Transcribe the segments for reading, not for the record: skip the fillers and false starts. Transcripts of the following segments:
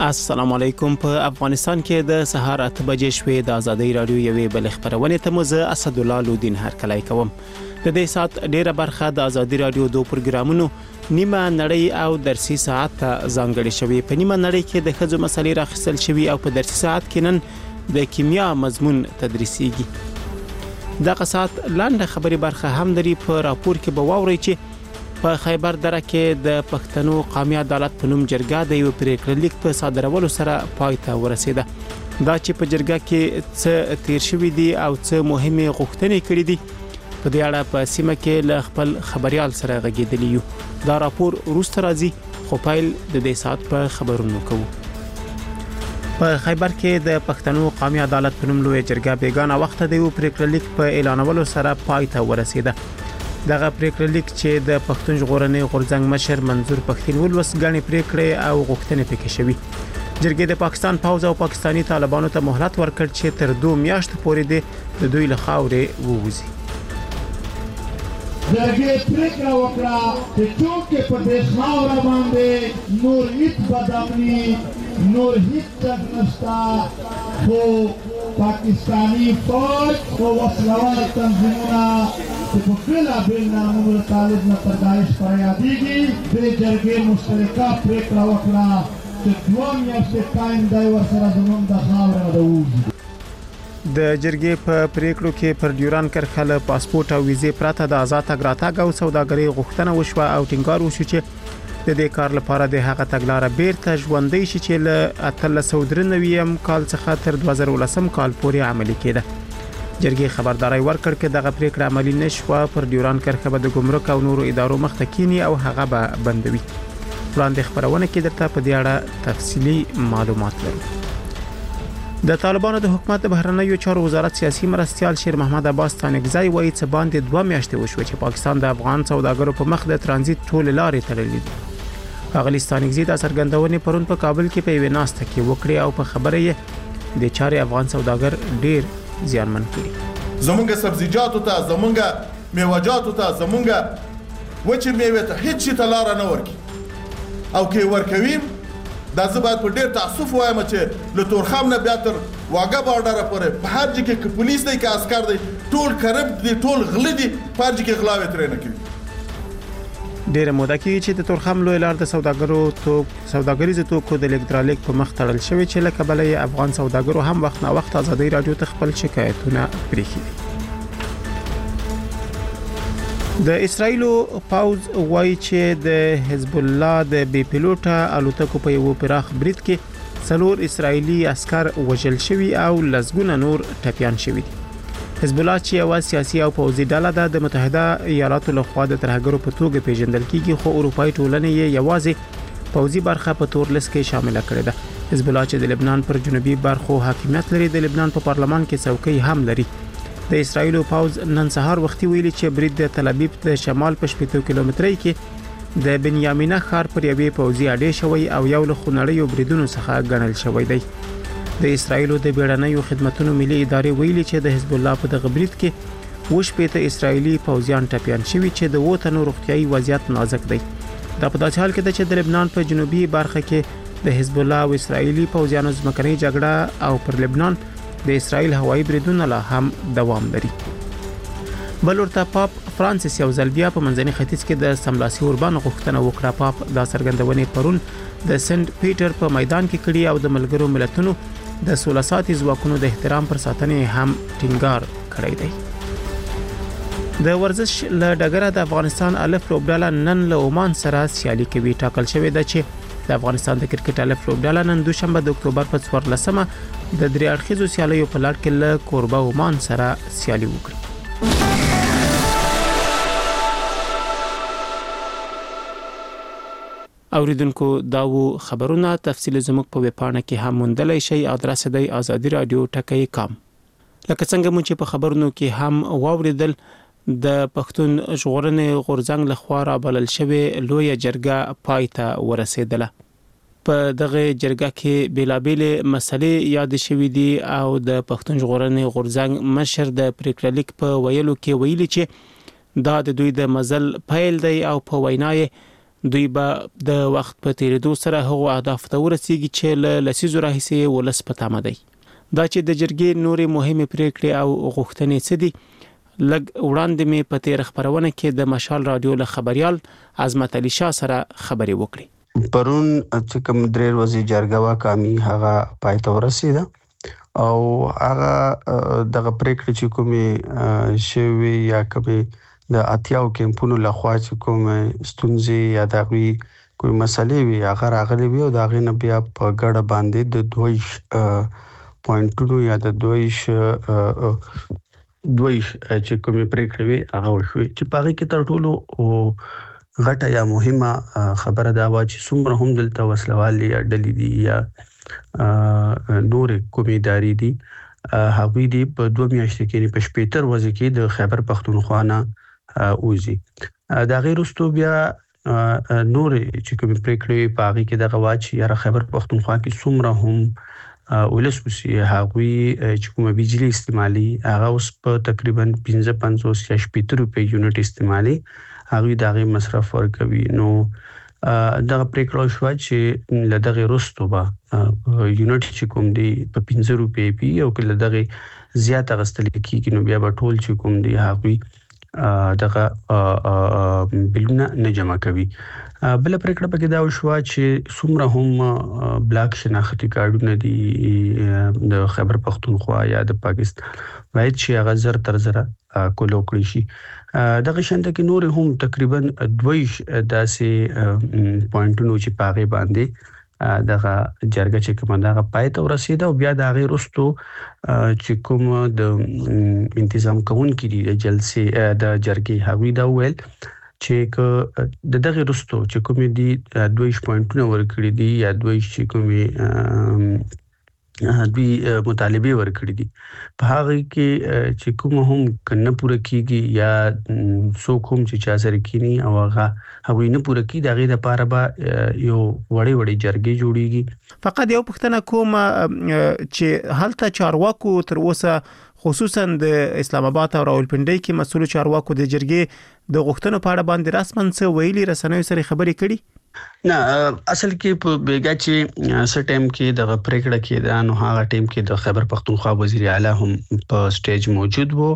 السلام علیکم. په افغانستان کې د سهار 8 بجې شوې د ازادي رادیو یوې بل خبرونه ته مزه اسد الله لودین هرکلی کوم. د دې سات ډیره برخه د ازادي رادیو دوه پروګرامونو نیمه نړۍ او درسي ساعت ځانګړي شوی. په نیمه نړۍ کې د خځو مسلې راخصل شوی او په درسي ساعت کې نن د کیمیا مضمون تدریسيږي. دغه سات لاندې خبري برخه هم لري. په راپور کې به واوري چې په خیبر دره کې د پښتنو قومي عدالت په نوم جرګه د یو پریکړه لیک په صادرولو سره پای ته ورسیده. دا چې په جرګه کې څه تیر شوی دي او څه مهمه غوښتنې کړې دي په دې اړه په سیمه کې ل خپل خبريال سره غږیدلی یو. دا راپور روسته راځي خو پایل د دې سات په خبرونو کوو. په خیبر کې د پښتنو قومي عدالت په نوم لوی جرګه بیگانه وخت د یو پریکړه لیک په اعلانولو سره پای ته ورسیده. دغه پریکړه لیک چې د پښتون ژغورنې غورځنګ مشر منظور پښتين ولوس غني پریکړه او غوښتنې پکې شوی. جرګې د پاکستان پوز او پاکستاني طالبانو ته مهلت ورکړ چې تر 2 میاشتې پورې د دوی له خاورې ووځي. جرګې پریکړه وکړه چې څوک په دې خاور باندې نور هیڅ بدامني نور هیڅ نشتا خو پاکستانی فوج او وسلوال تنظیمونه چې په بېلابېل نامونو طالب نه پیدایش فریادېږي دې جرګې مشترکه پریکړه وکړه چې 2 میاشتې ټایم دی ورسره زموږ د خاورې نه ووځي. د جرګې په پریکړو کې پر ډیوران کرښه له پاسپورت او ویزې پرته د آزاد تګ راتګ او سوداګرۍ غوښتنه وشوه او ټینګار وشو چې د دې کار لپاره د هغه تګلارې بیرته ژوندۍ شي چې له 1393 کال څخه تر 2010 کال پورې عملي کېده. جرګې خبرداري ورکړ چې دغه پریکړه عملي نشوه پر ډیوران کرښه به د ګمرک او نورو ادارو مخته کینی او هغه به بندوي. وړاندې خبرونه کې درته په دې اړه تفصيلي معلومات لرو. د طالبانو د حکومت د بهرنیو چارو وزارت سیاسي مرستيال شیر محمد عباس تانګزای وایي چې باندې 2 میاشتې وشوه چې پاکستان د افغان سوداګرو په مخ د ترانزیت ټول لارې تړلې دي. هغه تانګزای د څرګندونې پرون په کابل کې په ویناسته کې وکړي او په خبره یې د چارې افغان سوداګر ډیر زیانمن کړي. زمونږ سبزیجاتو ته زمونږ میوه‌جاتو ته زمونږ وچې میوه ته هیڅ شي لار نه ورکی او کې ورکوي. دا زه باید په ډیر تاسف وایم چې له تورخم نه بیا تر واګه بارډر پورې په هر ځای کې پولیس دی کې عسكر دی ټول کرپټ دي ټول غلي دي په هر ځای کې غلاوې ترې نه کوي. ډیره موده کې چې د تورخم لوی لار د سوداګریزو توکو د الکترولیک په مخ تړل شوی چې لکه بلې افغان سوداګرو هم وخت نه وخت ازادي رادیو ته خپل شکایتونه پریښي. د اسرایلو پاوز وایي چې د حزب الله د بي پيلوټه الوتکو په یو پراخ برید کې 4 اسرایلی عسكر وژل شوي او لزګونه نور ټپيان شوي دي. حزب الله چې یو سیاسي او پوځي ډله د متحده ایالاتو له خوا د ترهګرو په توګه پیژندل کیږي خو اروپאי ټولنې یې یوازې پوځي برخه په تور لیست کې شامل کړې ده. حزب الله چې د لبنان پر جنوبي برخو حاکمیت لري د لبنان په پارلمان کې څوکۍ هم لري. د اسرایلو پاوز نن سهار وختي ویلي چې برید د تل ابیب د شمال په 70 کیلومترۍ کې د بنیامینه ښار پر یوې پوځي اډې شوی او یو له خونړیو بریدونو څخه ګڼل شوی دی. د اسرایلو د بیړنیو خدماتو ملي ادارې ویلي چې د حزب الله په دغه برید کې وشپېته اسرایلی پوځیان ټپيان شوي چې د وطن روغتيایي وضعیت نازک دی. دا په داسې حال کې ده چې د لبنان په جنوبي برخه کې د حزب الله او اسرایلی پوځیانو ځمکنۍ جګړه او پر لبنان د اسرایل هوایي بریدونه لا هم دوام لري. بل ورته پاپ فرانسیس یو ځل بیا په منځني ختیځ کې د سملاسي اوربان غوښتنه وکړه. پاپ دا څرګندونې پرون د سنت پیټر په میدان کې کړي او د ملګرو ملتونو د 16 ساعتي ځواکونو د احترام پر ساتنې هم ټینګار کړی دی. د ورزش له ډګره د افغانستان الف لوبډاله نن له عمان سره سیالي کوي. ټاکل شوی دی چې د افغانستان د کرکټ الف لوبډاله نن دوشنبه د اکتوبر په 14مه د درې اړخیزو سیالیو په لړ کې له کوربه عمان سره سیالي وکړي. اوریدونکو داو خبرونه تفصیل زموږ په ویبپاڼه کې هم موندلای شئ. ادرس دی azadiradio.com. لکه څنګه مونږ په خبرونو کې هم واوریدل د پښتون ژغورنې غورځنګ لخوا را بلل شوی لوی جرګه پای ته ورسېدله. په دغه جرګه کې بیلابېل مسلې یاد شوې دي او د پښتون ژغورنې غورځنګ مشر د پریکړه لیک په ویلو کې ویلي چې دا د دوی د مزل پیل دی او په وینای دوی به د وخت په تیریدو سره هغو اهداف ته ورسیږي چې له لسیزو راهیسې ولس په تمه دی. دا چې د جرګې نورې مهمې پریکړې او غوښتنې څه دي، لږ وړاندې مې په تیر خبرونه کې د مشال رادیو له خبريال عظمت علي شاه سره خبرې وکړې. پرون چې کوم درې ورځې جرګه واکامي هغه پای ته ورسیده او هغه دغه پریکړې چې کومې شوي یا کومې د اتیاو کمپونو لخوا چې کومې ستونزې یا دغوی کومې مسلې وي هغه راغلي وي او د هغې نه بیا په ګډه باندې د 2 پوینټونو یا د 2 چې کومې پریکړې وي هغه وشوي چې په هغې کې تر ټولو غټه یا مهمه خبره دا وه چې څومره هم دلته وسلوالې یا ډلې دي یا نورې کومې ادارې دي هغوی دي په 2 میاشتې کې په 75 ورځې کې د خیبر پښتونخوا نه وځي. د هغې وروسته بیا نورې چې کومې پریکړې په هغې کې دغه وه چې یاره خیبر پښتونخوا کې څومره هم ولس اوسي هغوی چې کومه بجلی استعمالي هغه اوس په تقریبا 55 یا 80 روپۍ یونټ استعمالي هغوی د هغې مصرف ورکوي. نو دغه پریکړه شوه چې له دغې وروسته به یونټ چې کوم دی په 15 روپۍ وي او که له دغې زیات اخیستل کېږي نو بیا به ټول چې کوم دی هغوی دغه بلونه نه جمع کوي. بل پریکړه پکې دا وشوه چې څومره هم بلاک شناختي کارډونه دي د خیبر پښتونخوا یا د پاکستان باید چې هغه زر تر زره کولو کړی شي. دغه شانته کې نور هم تقریبا 2 داسې پوینټونو چې پاغه باندې دغه جرګه چې کومه دغه پای ته ورسیده او بیا د هغې وروستو چې کوم د انتظام کوونکي دي د جلسې د جرګې هغوی دا وویل چې د دغه وروستو چې کومې دي 2 پوینټونه ورکړي دي یا 2 چې کومې دوی مطالبه ورکړي دي په هغه کې چې کوم هم کنه پوره کیږي یا څوک هم چې چا سره کینی او هغه نه پوره کی دغه لپاره به یو وړي جرګې جوړیږي. فقط یو پښتنه کوم چې هلته چارواکو تر اوسه خصوصا د اسلام آباد او راولپنډي کې مسؤل چارواکو د جرګې د غوښتنو په اړه باندې رسمن څه ویلي رسنیو سره خبرې کړي؟ نه اصل کې په بیګا چې سر ټیم کې د پریکړه کې دا نو هغه ټیم کې د خیبر پښتونخوا وزیر اعلی هم په سټیج موجود وو.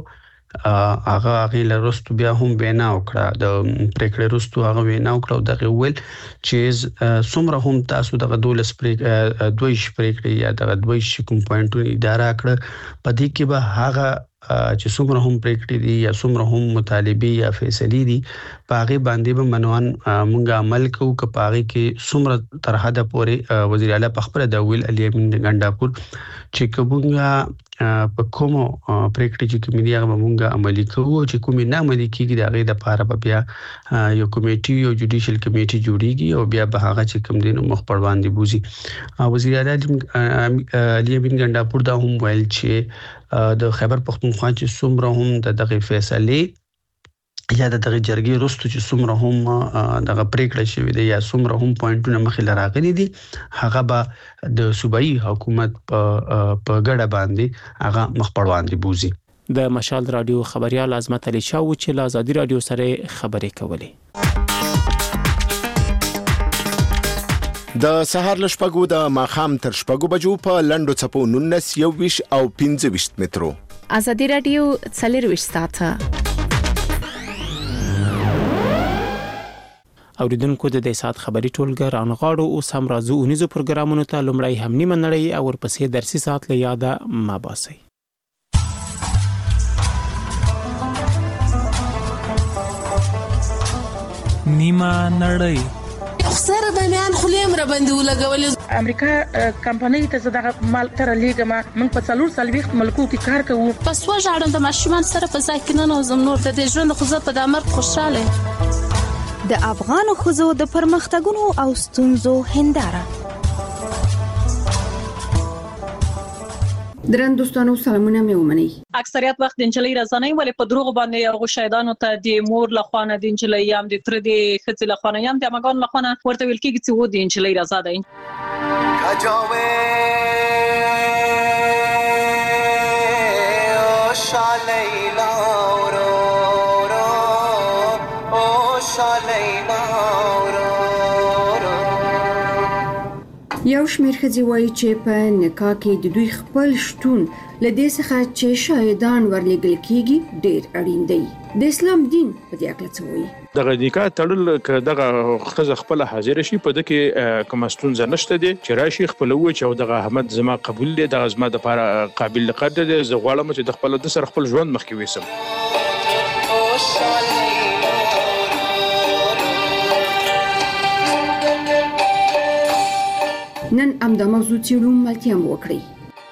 هغه لرستو بیا هم وینا وکړه د پریکړې وروسته هغه وینا وکړه او دغه ویل چې څومره هم تاسو دغه 2 پریکړې یا دغه 2 کوم پوینټونه اداره کړ په دې کې به هغه چې څومره هم پریکړې دي یا څومره هم مطالبه یا فیصلې دي په هغه باندې به منوان مونږه عمل کوو که په هغه کې څومره تر حده پورې وزیر اعلی په خبره دا ویل علي امین ګنڈاپور چې کومه په کوم پریکړې چې کوم دي هغه مونږه عملي کوو چې کوم نه عملي کیږي دا غي د لپاره بیا یو کمیټي یو جوډیشل کمیټي جوړیږي او بیا به هغه چې کوم دین مخ پر باندې بوزي. وزیر اعلی علي امین ګنڈاپور دا هم ویل چې د خیبر پښتونخوا چې څومره هم دغه فیصله یا دغه جرګې وروسته چې څومره هم دغه پریکړه شوې ده یا څومره هم پوینټونه مخې لراغلي دي هغه به د صوبایي حکومت په ګډه باندې هغه مخ پر باندې بوزي. د مشال رادیو خبريال عظمت علي شاه چې له آزادي رادیو سره خبرې کولې. د سهار لشپګو د ماخام تر شپګو بجو په لندو چپو 19 21 او 25 مترو. آزادي رادیو 24 ساعته. اوریدونکو د دې سات خبري ټولګه رانغاړو او سم راځو اونیزو پروګرامونو ته لمړی هم نیمه نړۍ او ورپسې درسي سات له یاده ما باسي. نیمه نړۍ خسر د میان خلیم را باندې ولګول امریکا کمپنۍ ته زداغه مال تر لیګما من په 440 ملکو کې کار کوو. پس وژاړم د ماشومان سره په ځای کې نه نوزم نور د دې ژوند خو زه په دامر خوشاله. د افغان خزو د پرمختګونو او ستونزو هنداره. درن دوستانو سلامونه مې ومني. اکثریت وخت د انجلۍ رضانۍ ولې په دروغ باندې او شهیدانو ته د مور لخوانه د انجلۍ یم د تر د خځې لخوانه یم د مګان لخوانه ورته ویل کېږي چې و د انجلۍ رضا دی. کجاوي او شالیلا او شالیلا یو شمېر ښځې وایي چې په نکاح کې د دوی خپل شتون له دې څخه چې شاهدان ورلېږل کېږي ډېر اړین دی. د اسلام دین په دې اړه څه وایي؟ دغه نکاح تړل که دغه ښځه خپله حاضره شي په ده کې کومه ستونزه نشته دی چې راشي خپله ووایي چې دغه احمد زما قبول دی، دغه زما دپاره قابل قدر دی، زه غواړم چې د خپله ده سره خپل ژوند مخکې ویسم. نن همدا موضوع څېړو، ملتیا مو وکړئ.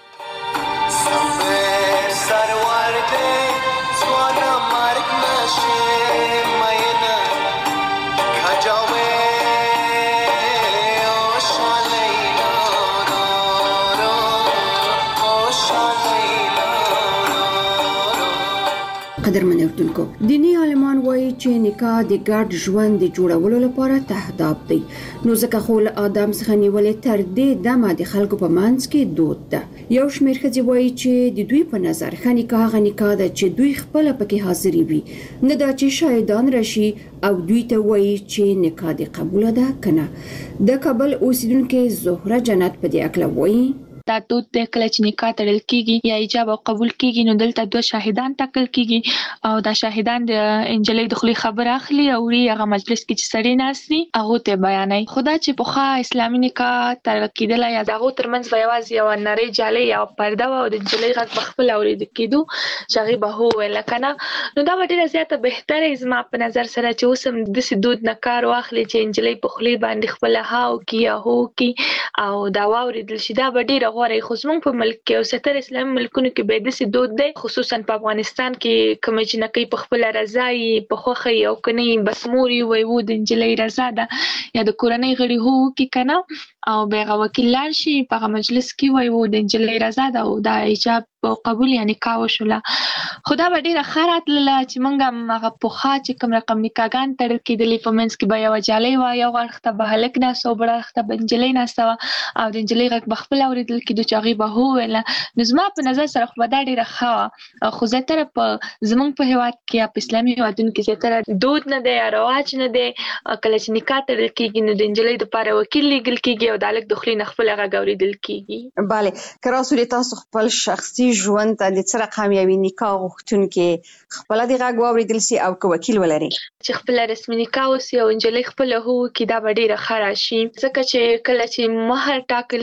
قدرمن اردوونکو، دینی عالمان وایي چې نکاح د ګډ ژوند د جوړولو لپاره تهداب دی، نو ځکه خو له آدم څخه نیولې تر دې دمه د خلکو په منځ کې دود ده. یو شمېر ښځې وایي چې د دوی په نظر ښه نکاح هغه نکاح ده چې دوی خپله پکې حاضرې وي، نه دا چې شاهدان راشي او دوی ته وایي چې نکاح دې قبوله ده که نه. د کابل اوسیدونکې زهره جنت په دې هکله وایي دا دود دی کله چې نکاح تړل کیږي یا ایجاب او قبول کیږي نو دلته دوه شاهدان ټاکل کیږي او دا شاهدان د انجلۍ د خولې خبر اخلي او هغه مجلس کې چې سړی ناست وي هغه ته بیانوي. خدا چې پخوا اسلامي نکاح تړل کېدله یا د هغو ترمنځ به یوازې یوه نرۍ جالۍ یا پرده وه او د انجلۍ غږ به خپله اورېده کېدو چې هغې به هو ویله که نه، نو دا به ډېره زیاته بهتره زما په نظر سره چې اوس هم داسې دود نه کار واخلي چې انجلۍ په خولې باندې خپله ها وکړي یا هو وکړي او دا واورېدل شي. دا به ډېره غوره خو زموږ په ملک کې او ستر اسلامي ملکونو کې به داسې دود دی، خصوصا په افغانستان کې کومه جنکۍ په خپله رضا یې په خوښه یې او که نه یې بس مور یې وایي و د نجلۍ رضا ده یا د کورنۍ غړي هو وکړي که نه او بیا هغه وکیل لاړ شي په هغه مجلس کې وایي و د نجلۍ رضا ده او دا ایجاب او قبول یا نکاح وشوله. خو دا به ډېره ښه راتلله چې موږ هم هغه پخوا چې کوم رقم نکاحګان تړل کېدلې په منځ کې به یوه جالۍ وه، یو اړخ ته به هلک ناسته و بل اړخ ته به نجلۍ ناسته وه او د نجلۍ غږ به خپله اورېدل کېدو چې هغې به هو ویله. نو زما په نظر سره خو به دا ډېره ښه وه. خو زیاتره په زموږ په هېواد کې یا په اسلامي هېوادونو کې زیاتره دود نه دی یا رواج نه دی. کله چې نکاح تړل کېږي نو د نجلۍ دپاره وکیل لیږل کېږي او د هلک د خولې نه خپله غږ اورېدل کېږي. بله، که راسو تاسو خپل شخصي ژوند ته د څه رقم یوې نکاح غوښتونکې خپله د غږ واورېدل سي او که وکیل ولري چې خپله رسمي نکاح وسي او نجلۍ خپله هو وکړي دا به ډېره ښه راشي. ځکه چې کله چې مهر ټاکل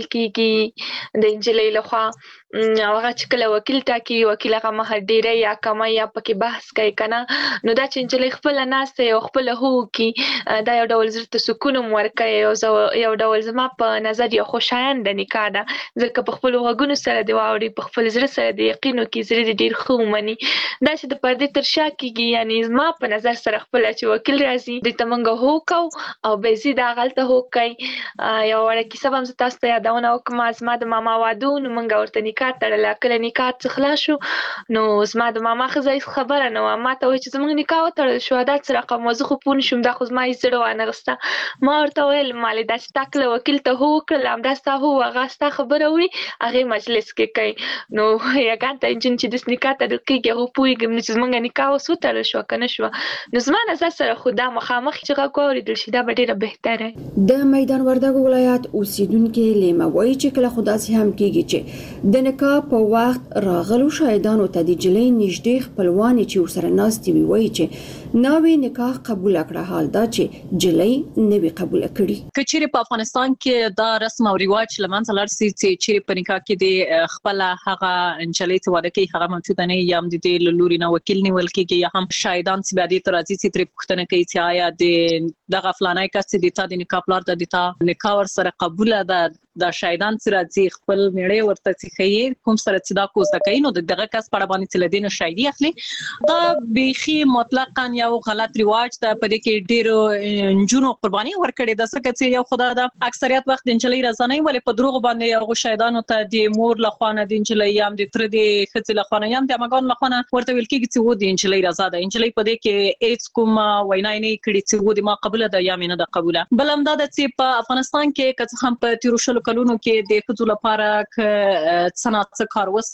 کېږي د نجلۍ لخوا او هغه چې کله وکیل ټاکي وکیل هغه مهر ډېری یا کمه یا پکې بحث کوي که نه، نو دا چې نجلۍ خپله ناسته او خپله هو وکړي دا یو ډول زړه ته سکون هم ورکوي او یو ډول زما په نظر یو خوشاینده نکاح ده. ځکه په خپلو غوږونو سره دې واوري، په خپل زړه سره د یقین وکړي، زړه دې ډېر ښه ومني. دا چې د پردې تر شا کېږي یعنې زما په نظر سره خپله چې وکیل راځي دوی ته موږ هو کوو او بیا ځي دا هغلته هو کوي. یوه وړه کیسه به هم زه تاسو ته یادونه وکړم. زما د ماما واده و نو موږ ورته نکاح تړله. کله نکاح څه خلاص شو نو زما د ماما ښځه هېڅ خبره نه وه، ما ته وایي چې زموږ نکاح وتړل شوه دا څه رقم وه. زه خو پوه نه شوم، دا خو زما هېڅ زړه وانغسته. ما ورته ویل مالې دا چې تا کله وکیل ته هو وکړل همدا ستا هو هغه ستا خبره اوري هغې مجلس کې کوي. نو یګان ته نجونې چې داسې نکاح تړل کېږي هغه پوهېږم چې زموږ نکاح اوس وتړل شوه که نه شوه. نو زما نظر سره خو دا مخامخ چې غږ واورېدل شي دا به ډېره بهتره. د میدان وردګو ولایت اوسیدونکې لیمه وایي چې کله خو داسې هم کېږي چې د نکاح په وخت راغلو شاهدانو ته د نجلۍ نږدې خپلوانې چې ورسره ناستې وي وایي چې ناوې نکاح قبوله کړه، حال دا چې نجلۍ نه وي قبوله کړي. که چیرې په افغانستان کې دا رسم او رواج له منځه لاړ سي چې چیرې په نکاح کې د خپله هغه نجلۍ چې واده کوي هغه موجوده نه وي یا هم د دې له لوري نه وکیل نیول کېږي یا هم شاهدان چې بیا دې ته راځي چې ترې پوښتنه کوي چې آیا د دغه فلانی کس چې د تا د نکاح پلار ده د تا نکاح ورسره قبوله ده، دا شاهدان چې راځي خپل میړه ورته چې ښیي کوم سره چې دا کوزده کوي نو د دغه کس په اړه باندې چې له دې نه شاهدي اخلي. دا بیخي مطلقا یو غلط رواج ده. په دې کې ډېرو نجونو قرباني ورکړې ده ځکه چې یو خدا ده اکثریت وخت د نجلۍ رضا نه وي ولې په دروغو باندې هغو شاهدانو ته د مور لخوا نه د نجلۍ یا هم د تره د ښځې لخوا نه یا هم د عمهګانو لخوا نه ورته ویل کېږي چې و د نجلۍ رضا ده. نجلۍ په دې کې هېڅ کومه وینا یې نه کړې چې و د ما قبوله ده یا مې نه ده قبوله. بل همدا ده چې په افغانستان کې که څه هم په تېرو 20 کلونو کې د ښځو لپاره که څه نه څه کار وسه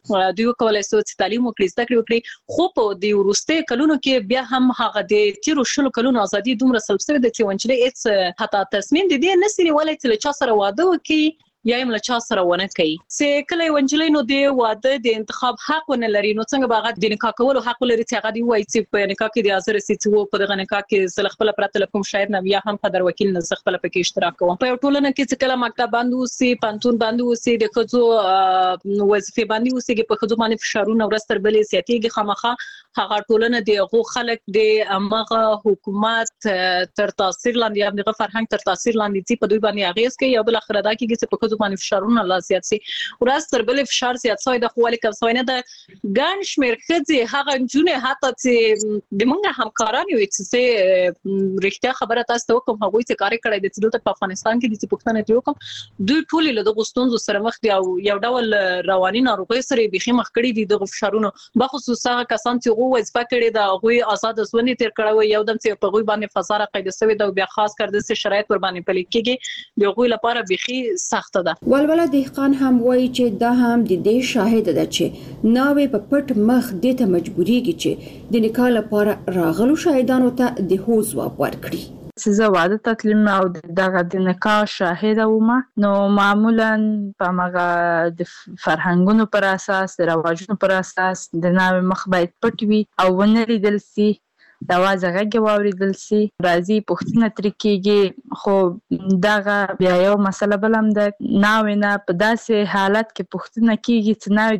دوی کولای شي چې تعلیم وکړي زده کړې وکړي خو په دې ورسته کلونو کې بیا هم هغه د تیرو شلو کلونو ازادي دومره سلب شوې ده چې ونجلې هیڅ حتی تصمیم د دې نسري ولې چې چا سره واده وکړي یا هم له چا سره ونه کوي چې کله ونجلې نو د واده د انتخاب حق ونه لري نو څنګه باغ د نکاح کولو حق لري چې هغه دی وایي چې په نکاح کې د حاضر سي چې په دغه نکاح کې سل خپل پرته کوم شاید نه بیا هم قدر وکیل نه خپل پکې اشتراک کوم په ټولنه کې چې کله مکتب باندې وسی پانتون باندې وسی د خځو وظیفه باندې وسی په خځو باندې فشارونه ورستر بلې سیاتيږي خامخه هغه ټولنه د غو خلک د امغه حکومت تر تاثیر لاندې هم د فرهنګ تر تاثیر لاندې چې په دوی باندې اغیز کوي یا بل اخر دا کېږي چې په باندې فشارونه لا زیات سي ورځ تر بلې فشار زیات شوی د خو لیکل شوی نه د ګڼ شمېر ښځې هغه نجونې حتی چې د موږ همکاران یو چې رښتیا خبره تاسو ته کوم هغه چې کار کړی د دلته په افغانستان کې د پښتنې ته کوم دوی ټول له دغه ستونزو سره مخ دي او یو ډول رواني ناروغي سره بيخي مخ کړي دي د فشارونو بخصوص هغه کسان چې غو وظیفه کړي دا غوي آزاد ژوند تیر کړو یو دم چې په غوي باندې فزاره قید شوی دا بیا خاص کړ د شرایط ور باندې پلي کېږي د غوي لپاره بيخي سخت ده ولوله دهقان هم وایي چې دا هم د دې شاهد ده چې ناوې په پټ مخ د ته مجبوريږي چې د نکاح لپاره راغلو شاهدانو ته د هو ځواب ورکړي چې زه واده تطلیم او دغه د نکاح شاهد وم نو معمولا په مغه د فرهنګونو پر اساس د رواجونو پر اساس د ناوې مخ باید پټ وي او ونه لیدل سي دا وازغه واوریدل سي راځي پښتنه تر کېږي خو دغه بیا یو مسله بلم ده ناوې نه په داسې حالت کې پښتنه کېږي چې ناوې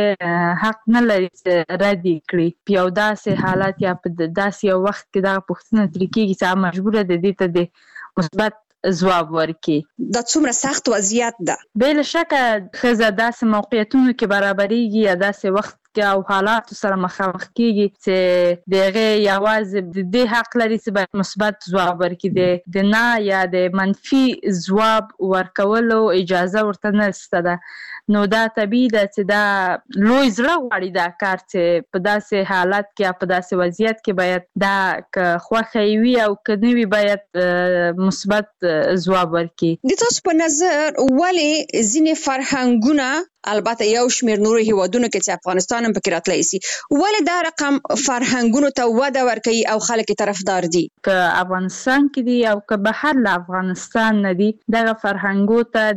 د حق نه لري چې ردی کړي په یو داسې حالت یا په داسې یو وخت کې دا پښتنه تر کېږي چې مجبوره ده دې ته د مثبت ځواب ورکړي دا څومره سخت وضعیت ده بل شک خزه داسې موقعیتونو کې برابرېږي یا داسې وخت او حالات سره مخامخ کیږي چې دغه یوازې د دې حق لري چې مثبت ځواب ورکړي د نه یا د منفي ځواب ورکولو اجازه ورته نشته ده نو دا طبيعي ده چې دا لوی زړه غواړي دا کار چې په داسې حالت کې په داسې وضعیت کې باید دا خوښي وي او کني باید مثبت ځواب ورکړي د تاسو په نظر ولې ځینې فرهنګونه البته یو شمېر نورو هیوادونو کې چې افغانستان هم پکې راتلی سي ولې دا رقم فرهنګونو ته وده ورکوي او خلک طرفدار دي که افغانستان کې دي او که بهر له افغانستان نه دي دغه فرهنګو ته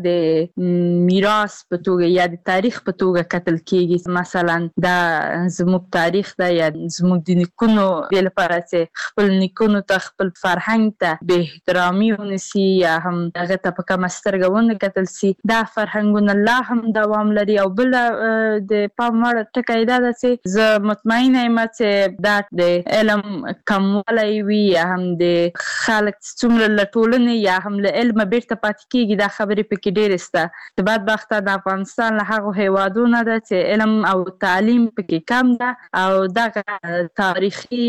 د میراث په توګه یا د تاریخ په توګه کتل کېږي مثلا دا زموږ تاریخ دا یا زموږ د نیکونو د لپاره چې خپل نیکونو ته خپل فرهنګ ته به احترامي ونسي یا هم هغه ته په کومه سترګه ونه کتل سي دا فرهنګونه لا هم دوام لري او بل د پام وړ ټکی دا ده چې زه مطمئنه یم چې دا د علم کموالی وي یا هم د خلک څومره له ټولنې یا هم له علمه بیرته پاتې کېږي دا خبرې پکې ډېرې شته د بدبخته د افغانستان له هغو هیوادونو ده چې علم او تعلیم پکې کم ده او دغه تاریخي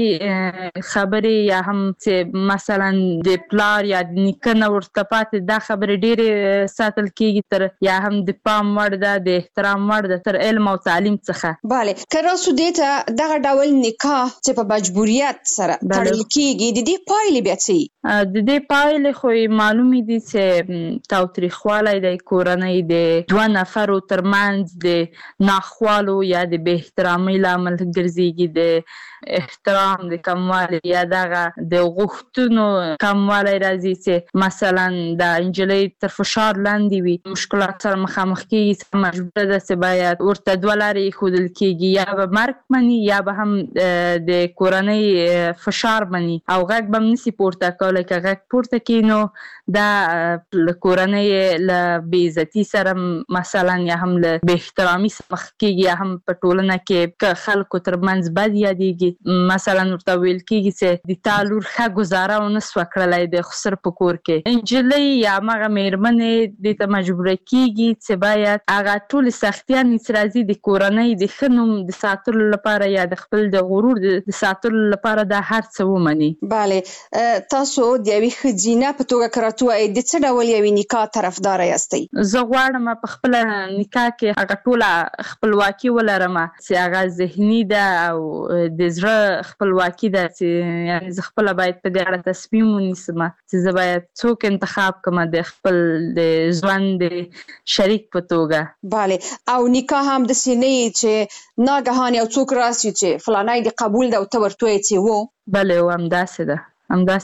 خبرې یا هم چې مثلا د پلار یا د نیکه نه ورته پاتې دا خبرې ډېرې ساتل کېږي تر یا هم د پام وړ ده د احترام وړ ده تر علم او تعلیم څخه bale که راسو دیتا دغه ډول نکاح چې په مجبوریت سره تړل کېږي د دې پایلې بیا څه د دې پایلې خو معلومې دي چې تاوتریخوالی د کورنۍ د دوه نفرو ترمنځ د ناخوالو یا د بې احترامۍ لامل ګرځېږي د احترام د کموالی یا دغه د غوښتنو کموالی راځي چې مثلا د نجلۍ تر فشار لاندې وي مشکلات سره مخامخ کېږي چې مجبوره ده چې باید ورته دوه لارې ایښودل کېږي یا به مرګ مني یا به هم د کورنۍ فشار مني او غږ به هم نسي پورته کولی که غږ پورته کړي نو دا کورنۍ له بې عزتي سره مثلا یا هم له بې احترامي سره مخ کېږي یا هم په ټولنه کې که خلکو ترمنځ بد یادېږي مثلا ورته ویل کېږي چې د تا لور ښه ګزاره ونه سوه کړلی د خسر په کور کې نجلۍ یا همغه مېرمنې دې ته مجبوره کېږي چې باید هغه ټولې سختیانې چې راځي د کورنۍ د ښه ښه نوم د ساتلو لپاره یا د خپل د غرور د ساتلو لپاره دا هر څه ومني. بله، تاسو د یوې ښځینه په توګه که راته ووایئ د څه ډول یوې نکاح طرفداره یاستئ؟ زه غواړم په خپله نکاح کې هغه ټوله خپلواکي ولرم چې هغه ذهني ده او د زړه خپلواکي ده، چې یعنې زه خپله باید په دې اړه تصمیم ونیسم چې زه باید څوک انتخاب کړم د خپل د ژوند د شریک په توګه. بله، او نکاح هم داسې نه وي چې ناګهان یو څوک راسي چې فلانی د قبول ده او ته ورته وایې چې و. بله، همداسې ده.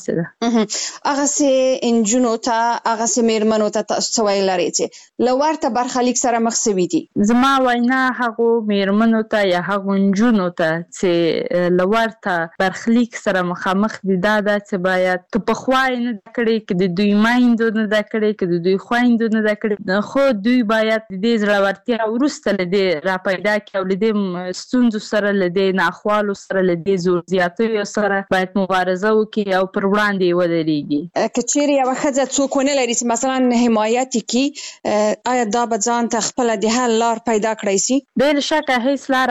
هغسې نجونو ته هغسې میرمنو ته تاسو څه ویل لرئ چې له ورته برخلیک سره مخ سوي دي؟ زما وینا هغو میرمنو ته یا هغو نجونو ته چې له ورته برخلیک سره مخامخ دي دا ده چې باید که پخوا یې نه ده کړې، که د دوی میندو نه ده کړې، که د دوی خویندو نه ده کړې، خو دوی باید د دې زړورتیا وروسته له دې راپیدا کړي او له دې ستونزو سره، له دې ناخوالو سره، له دې زور زیاتیو سره باید مبارزه وکړي او پر وړاندې ودرېږي. که چیرې یوه ښځه څوک ونه لري چې مثلا حمایت یې کړي، آیا دا به ځان ته خپله د حل لار پیدا کړی سي؟ بې شکه هیڅ لاره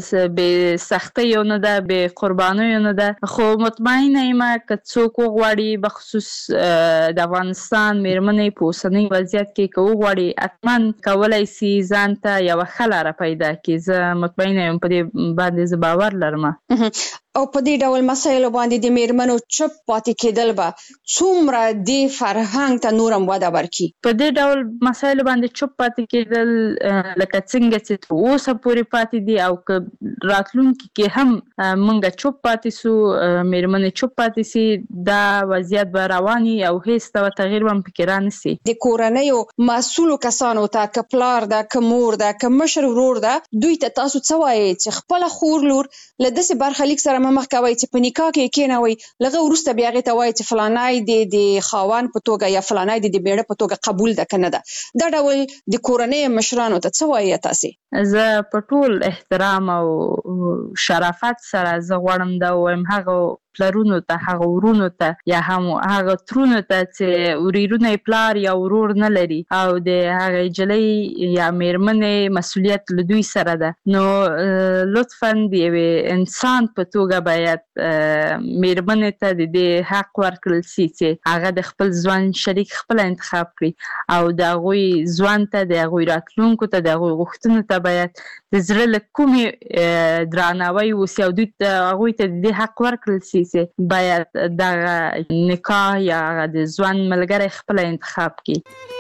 بې سختیو نه ده، بې قربانیو نه ده، خو مطمئنه یم که څوک وغواړي بخصوص د افغانستان میرمنې په اوسني وضعیت کې که وغواړي حتما کولی سي ځان ته یوه ښه لاره پیدا کړي. زه مطمئنه یم په دې باندې زه باور لرم. او په دې ډول مسایلو باندې د میرمنو چپ پاتې کېدل به څومره د فرهنګ ته نورم وده ورکړي؟ په دې ډول مسایلو باندې چپ پاتې کېدل لکه څنګه چې تر اوسه پورې پاتې دي او که راتلونکي کې هم موږ چپ پاتې سو، میرمنې چپ پاتې سي، دا وضعیت به روان وي او هیڅ ډول تغییر به هم پکې رانسي. د کورنیو مسؤلو کسانو ته که پلار ده، که مور ده، که مشر ورور ده، دوی ته تاسو څه وایئ چې خپله خور لور له داسې برخلیک سره مخ کوي چې په نکاح کې کېنوي، لږه وروسته بیا هغې ته وایي چې فلانی د خاوند په توګه یا فلانی د بیړه په توګه قبول ده که نه ده؟ دا ډول د کورنۍ مشرانو ته څه وایي تاسې؟ زه په ټول احترام او شرافت سره زه غواړم دا ووایم هغه پلرونو ته، هغه ورونو ته یا هم هغه ترونو ته چې وریرونه پلار یا ورور نه لري او د هغه نجلۍ یا میرمنې مسؤلیت له دوی سره ده، نو لطفا د یوې انسان په توګه باید میرمنې ته د دې حق ورکړل سي چې هغه د خپل ژوند شریک خپله انتخاب کړي او د هغوی ژوند ته، د هغوی راتلونکو ته، د هغوی غوښتنو ته باید د زړه له کومې درناوی وسي او دوی ته هغوی ته د دې حق ورکړل سي چې باید دغه نکاح یا د ژوند ملګری خپله انتخاب کړي.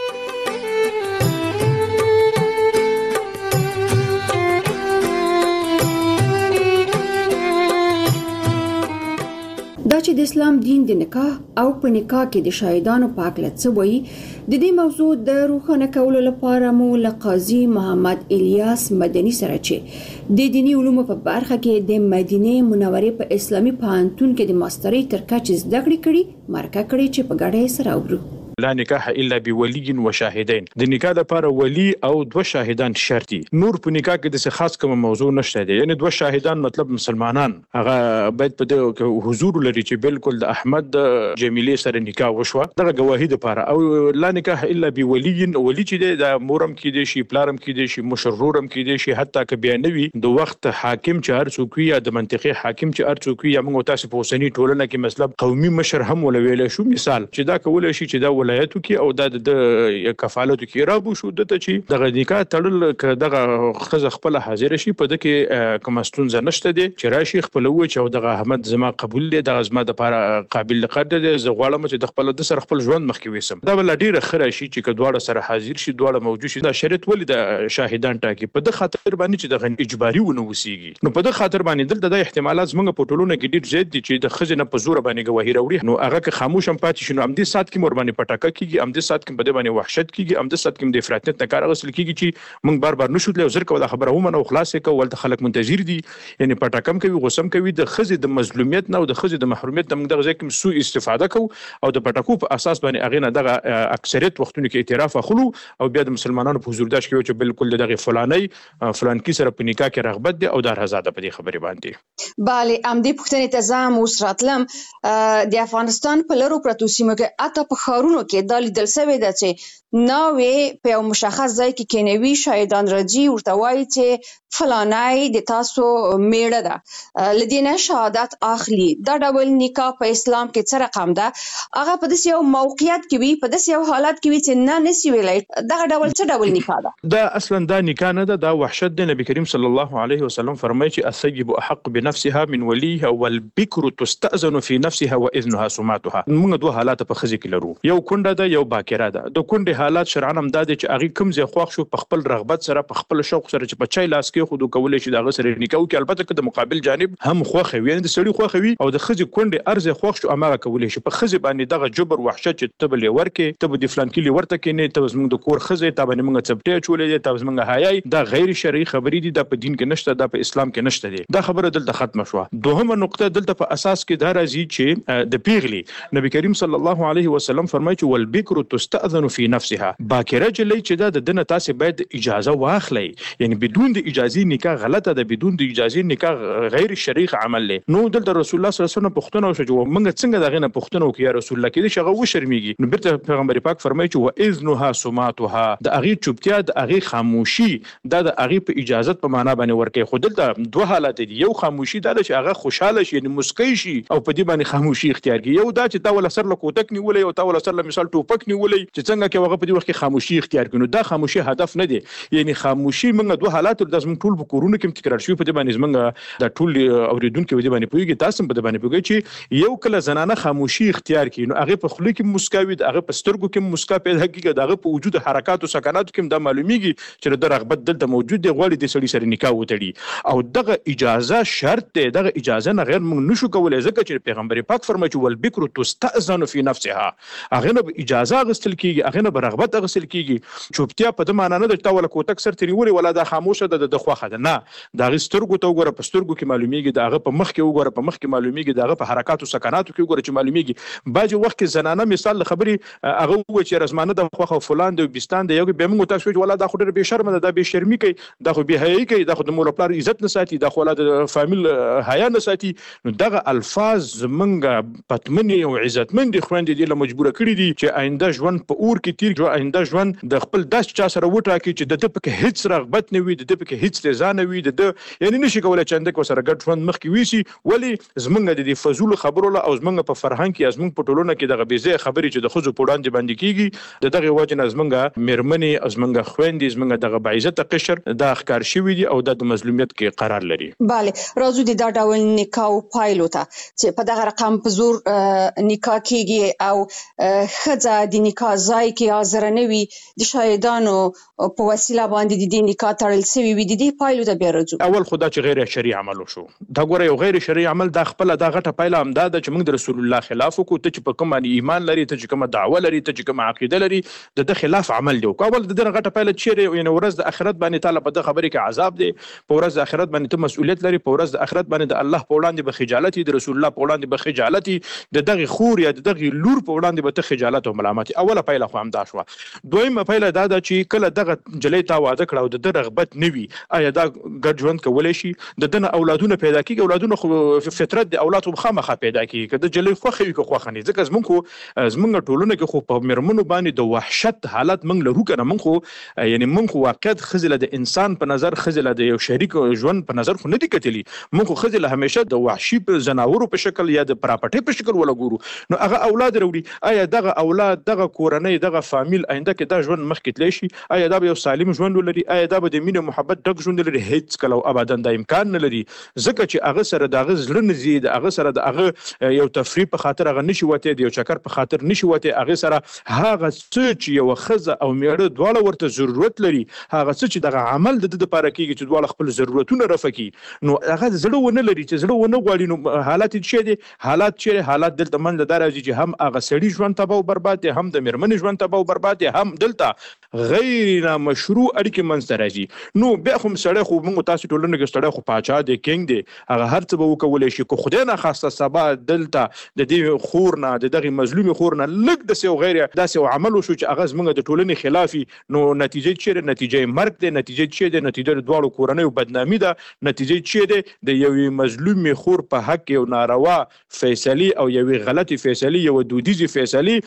دا چې د اسلام دین د نکاح او په نکاح کې د شاهدانو په هکله څه وایي، د دې موضوع د روښانه کولو لپاره مو له قاضي محمد الیاس مدني سره چې د دیني علومو په برخه کې د مدینه منورې په اسلامي پوهنتون کې د ماسترۍ تر کچې زده کړې کړي مرکه کړې چې په ګډه یې سره اورو. لا نکاح الا بولی و شاهدین. د نکاح لپاره ولی او دوه شاهدان شرط دي. نور په نکاح کې د څه خاص کوم موضوع نشته دی، یعنی دوه شاهدان مطلب مسلمانان هغه باید په دې حضور لري چې بالکل د احمد جمیلې سره نکاح وشوه، دغه گواهی لپاره. او لا نکاح الا بولی، ولی چې د مورم کې دی شي، پلارم کې دی شي، مشرورم کې دی شي، حتی که بیا نوي د وخت حاکم چې هر څوک یا د منطقې حاکم چې هر څوک یا موږ تاسو په اوسنۍ ټولنه کې مطلب قومي مشر هم ولویل شو، مثال چې دا کول شي چې دا ولایتو کې او د کفالتو کې رابو شو دته چې دغه نکاح تړل دغه خزه خپل حاضر شي، په دغه کوم ستونزه نشته دي چې راشي خپل و چې دغه احمد زما قبول دي، دغه زما د لپاره قابل قدر دي، زه غواړم چې د خپل د سره خپل ژوند مخکې وسم. دا ول ډیره خره شي چې کډواړه سره حاضر شي، دواړه موجود شي. دا شرط ولې د شاهدان ټاکي په د خاطر باندې چې دغه اجباري ونه وسیږي، نو په د خاطر باندې دلته د احتمالات زمونږ په ټولونه کې ډیر زیات دي چې د خزینه په زور باندې گواهی راوړي، نو هغه که خاموش هم پاتې شي نو هم دې سات کې مور باندې پټاکه کیږي، هم دې سات کې بده باندې وحشت کیږي، هم دې سات کې د افراطیت نه کار غوښتل کیږي چې موږ بار بار نشو تللی او زر کوله خبره ومنو خلاصې کو ولته خلک منتظر دي، یعنی پټاکم کوي، غوسم کوي، د خزې د مظلومیت نه او د خزې د محرومیت نه موږ دغه ځکه سو استفاده کو او د پټاکو په اساس باندې هغه نه دغه اکثریت وختونو کې اعتراف اخلو او بیا د مسلمانانو په حضور داش کې چې بالکل دغه فلان کی سره په نکاح کې رغبت دي او د آزاده په دې خبرې باندې. بله ام دې پښتنې ته زم اوس راتلم د افغانستان په لرو پرتو سیمو کې اته په خارونو کې دا لیدل شوی ده چې ناوې په یو مشخص ځای کې کینوي شاهدان راځي ورته وایي چې فلانی د تاسو میړه ده لدې نه شهادت اخلي. دا ډول نکاح په اسلام کې څه رقم ده؟ هغه په داسې یو موقعیت کې وي په داسې یو حالت کې وي چې نه نسی ویلی دغه ډول څه ډول نکاح ده؟ دا اصلا دا نکاح نه ده، دا وحشت دی. نبی کریم صلی الله علیه وسلم فرمایي چې الثیب احق بنفسها من ولیها والبکر تستأذن في نفسها واذنها سماتها. موږ دوه حالات په ښځې کې لرو، یو کونډه ده یو باکره ده. د کونډې حالات شرعاً هم دا دی چې هغې کوم ځای خوښ شو په خپل رغبت سره په خپل شوق سره چې په چای لاس کې خو کولی شي د هغه سره نکاح وکړي، البته که د مقابل جانب هم خوښه وي، یعنې د سړي خوښه وي او د ښځې کونډې هر ځای خوښ شو هماغه کولی شي. په ښځې باندې دغه جبر وحشت چې ته به لیور کې، ته به د فلان کلي ورته کښېنې، ته به زموږ د کور ښځې، تا باندې موږ څپټی اچولی دی، تا به زموږ حیایي، دا غیر شرعي خبرې دي، دا په دین کې نشته، دا په اسلام کې نشته دی. دا خبره دلته ختمه شوه. دوهمه نقطه دلته په اساس کې دا راځي چې د پیغلې نبی کریم صلی الله علیه وسلم فرمایي چې والبکر تستأذن في نفسها. باکره جلی چې دا د دنه تاسې باید اجازه واخلئ، یعنی بدون د اجازې نکاح غلطه ده، بدون د اجازې نکاح غیر شرعي عمل دی. نو دلته رسول الله صلی الله علیه وسلم پوښتنه وشوه چې موږ څنګه د هغې نه پوښتنه وکړو یا رسول الله، کېدای شي هغه وشرمېږي. نو بیرته پیغمبر پاک فرمایي چې واذنها سماتها، د هغې چوپتیا د هغې خاموشي دا د هغې په اجازت په معنا باندې ورکوي. خو دلته دوه حالات دي، یو خاموشي دا ده چې هغه خوشحاله شي یعنې مسکی شي او په دې باندې خاموشي اختیار کړي، یو دا چې تا وله سر له کوتک نیولی او تا وله سر له مثال ټوپک نیولی چې څنګه کې هغه په دې وخت کې خاموشي اختیار کړي. نو دا خاموشي هدف نه دی، یعنې خاموشي موږ دوه حالات دا زموږ ټول په کورونو کې هم تکرار شوي، په دې باندې زموږ دا ټول اورېدونکي په دې باندې پوهېږي، تاسو هم په دې باندې پوهېږئ چې یو کله زنانه خاموشي اختیار کړي نو هغې په خوله کې مسکا وي، د هغه په سترګو کې مسکا پیدا کېږي، د هغه په وجود حرکاتو سکناتو کې هم دا معلومیږي چې د رغبت دلته موجود دی، غواړي د سړي سره نکاح وتړي. او دغه اجازه شرط دی، دغه اجازه نه غیر موږ نشو کولی، ځکه چې پیغمبر پاک فرمایي چې والبکر تستأذن في نفسها، هغې نه به اجازه اخیستل کېږي، هغې نه به رغبت اخیستل کېږي. چوپتیا په ده معنا نه ده چې تا وله کوتک سر ته نیولې ولا دا خاموشه ده د خوښه ده، نه، د هغې سترګو ته وګوره، په سترګو کې معلومیږي، د هغه په مخ کې وګوره، په مخ کې معلومیږي، د هغه په حرکاتو سکناتو کې وګوره چې معلومیږي. بعضې وخت کې زنانه مثال د خبرې هغه ووایي چې رزمانه د خوښه او فلان دی بستان دی، یو بیا موږ تاسو وایو چې ولا دا خو ډېره بې شرمه ده، دا بې شرمي کوي، دا خو بې حیایي کوي، دا خو د مور او پلار عزت نه ساتي، دا خو ولا د فامیل حیا نه ساتي. نو دغه الفاظ زمونږ پتمنې او عزتمندې خویندې دې له مجبوره کړي دي چې آینده ژوند په اور کې تیر کړي، آینده ژوند د خپل داسې چا سره وټاکي چې د ده پکې هېڅ رغبت نه وي، د ده پکې هېڅ رضا نه وي، د ده یعنې نشي کولی چې انده کې ورسره ګډ ژوند مخکې ویسي. ولې زمونږ د دې فضولو خبرو له او زمونږ په فرهنګ کې یا زمونږ په ټولنه کې دغه بې ځایه خبرې چې د ښځو په وړاندې باندې کېږي، د دغې وجې نه زمونږ مېرمنې او زمونږ خویندې زمونږ دغه باعزته قشر دا ښکار شوي دي او دا د مظلومیت کې قرار لري. بله، راځو د دا ډول نکاح پایلو ته چې په دغه رقم په زور نکاح کېږي او ښځه د نکاح ځای کې حاضره نه وي، د شاهدانو په وسیله باندې د دې نکاح تړل شوي وي، د دې پایلو ته بیا راځو. اول خو دا چې غیر شرعي عمل وشو، دا ګوره یو غیر شرعي عمل دا خپله دا غټه پایله همدا ده چې موږ د رسول الله خلاف وکړو. ته چې په کوم باندې ایمان لري، ته چې کومه دعوه لري، ته چې کومه عقیده لري، د ده خلاف عمل دی وکړو. اول د دې غټه پایله چیرې یعنې ورځ د آخرت باندې تعالی په دغه خبرې کې عذاب دی، په ورځ د آخرت باندې ته مسؤلیت لري، په ورځ د آخرت باندې د الله په وړاندې به خجالت وي، د رسول الله په وړاندې به خجالت وي، د دغې خور یا د دغې لور په وړاندې به ته خجالت او ملامت. اوله پایله خو همدا شوه. دویمه پایله دا ده چې کله دغه نجلۍ تا واده کړه او د ده رغبت نه وي، آیا دا ګډ ژوند کولی شي؟ د ده نه اولادونه پیدا کېږي، اولادونه خو فطرت د اولاد خو خامخا پیدا کېږي، که د نجلۍ خوښه وي که خوښه نه وي، ځکه زموږ خو زموږ ټولنه کې خو په مېرمنو باندې د وحشت حالت موږ لرو که نه، موږ خو یعنې موږ خو واقعیت ښځې له د انسان په نظر، ښځې له د یو شریک ژوند په نظر خو نه دي کتلي، موږ خو ښځې له همیشه د وحشي په زناورو په شکل یا د پراپټۍ په شکل وله ګورو. نو هغه اولاد راوړي، آیا دغه اولاد، دغه کورنۍ، دغه فامیل آینده کې دا ژوند مخکې تللی شي؟ آیا دا به یو سالم ژوند ولري؟ آیا دا به د مینې محبت ډک ژوند ولري؟ هېڅ کله او ابدا دا امکان نه لري، ځکه چې هغه سره د هغه زړه نه ځي، د هغه سره د هغه یو تفریح په خاطر هغه نشي وتی، د یو چکر په خاطر نشي وتی، هغې سره هغه څه چې یوه ښځه او میړه دواړه ورته ضرورت لري، هغه څه چې دغه عمل د ده دپاره کېږي چې دواړه خپل ضرورتونه رفع کړي، نو هغه زړه ونه لري، چې زړه ونه غواړي. نو حالات یې څه دي؟ حالات چیرې؟ حالات دلته منځ دا راځي چې هم هغه سړي ژوند تباه او برباد دی، هم د مېرمنې ژوند تباه او برباد دی، هم دلته غیر نامشروع اړیکې منځته راځي. نو بیا خو سړی خو موږ تاسو ټولنه کې سړی خو پاچا دی، کینګ دی، هغه هر څه به وکولی شي، که خدای ناخواسته سبا دلته د دې خور نه، د دغې مظلومې خور نه لږ داسې یو غیر داسې یو عمل وشو چې هغه زموږ د ټولنې خلاف وي، نو نتیجه چیرې؟ نتیجه مرګ دی، نتیجه څه دی؟ نتیجه د دواړو کورنیو بدنامي ده، نتیجه څه دی؟ د یوې مظلومې خور په حق یو ناروا فیصلې او یوې غلطې فیصلې، یوه دودیزې فیصلې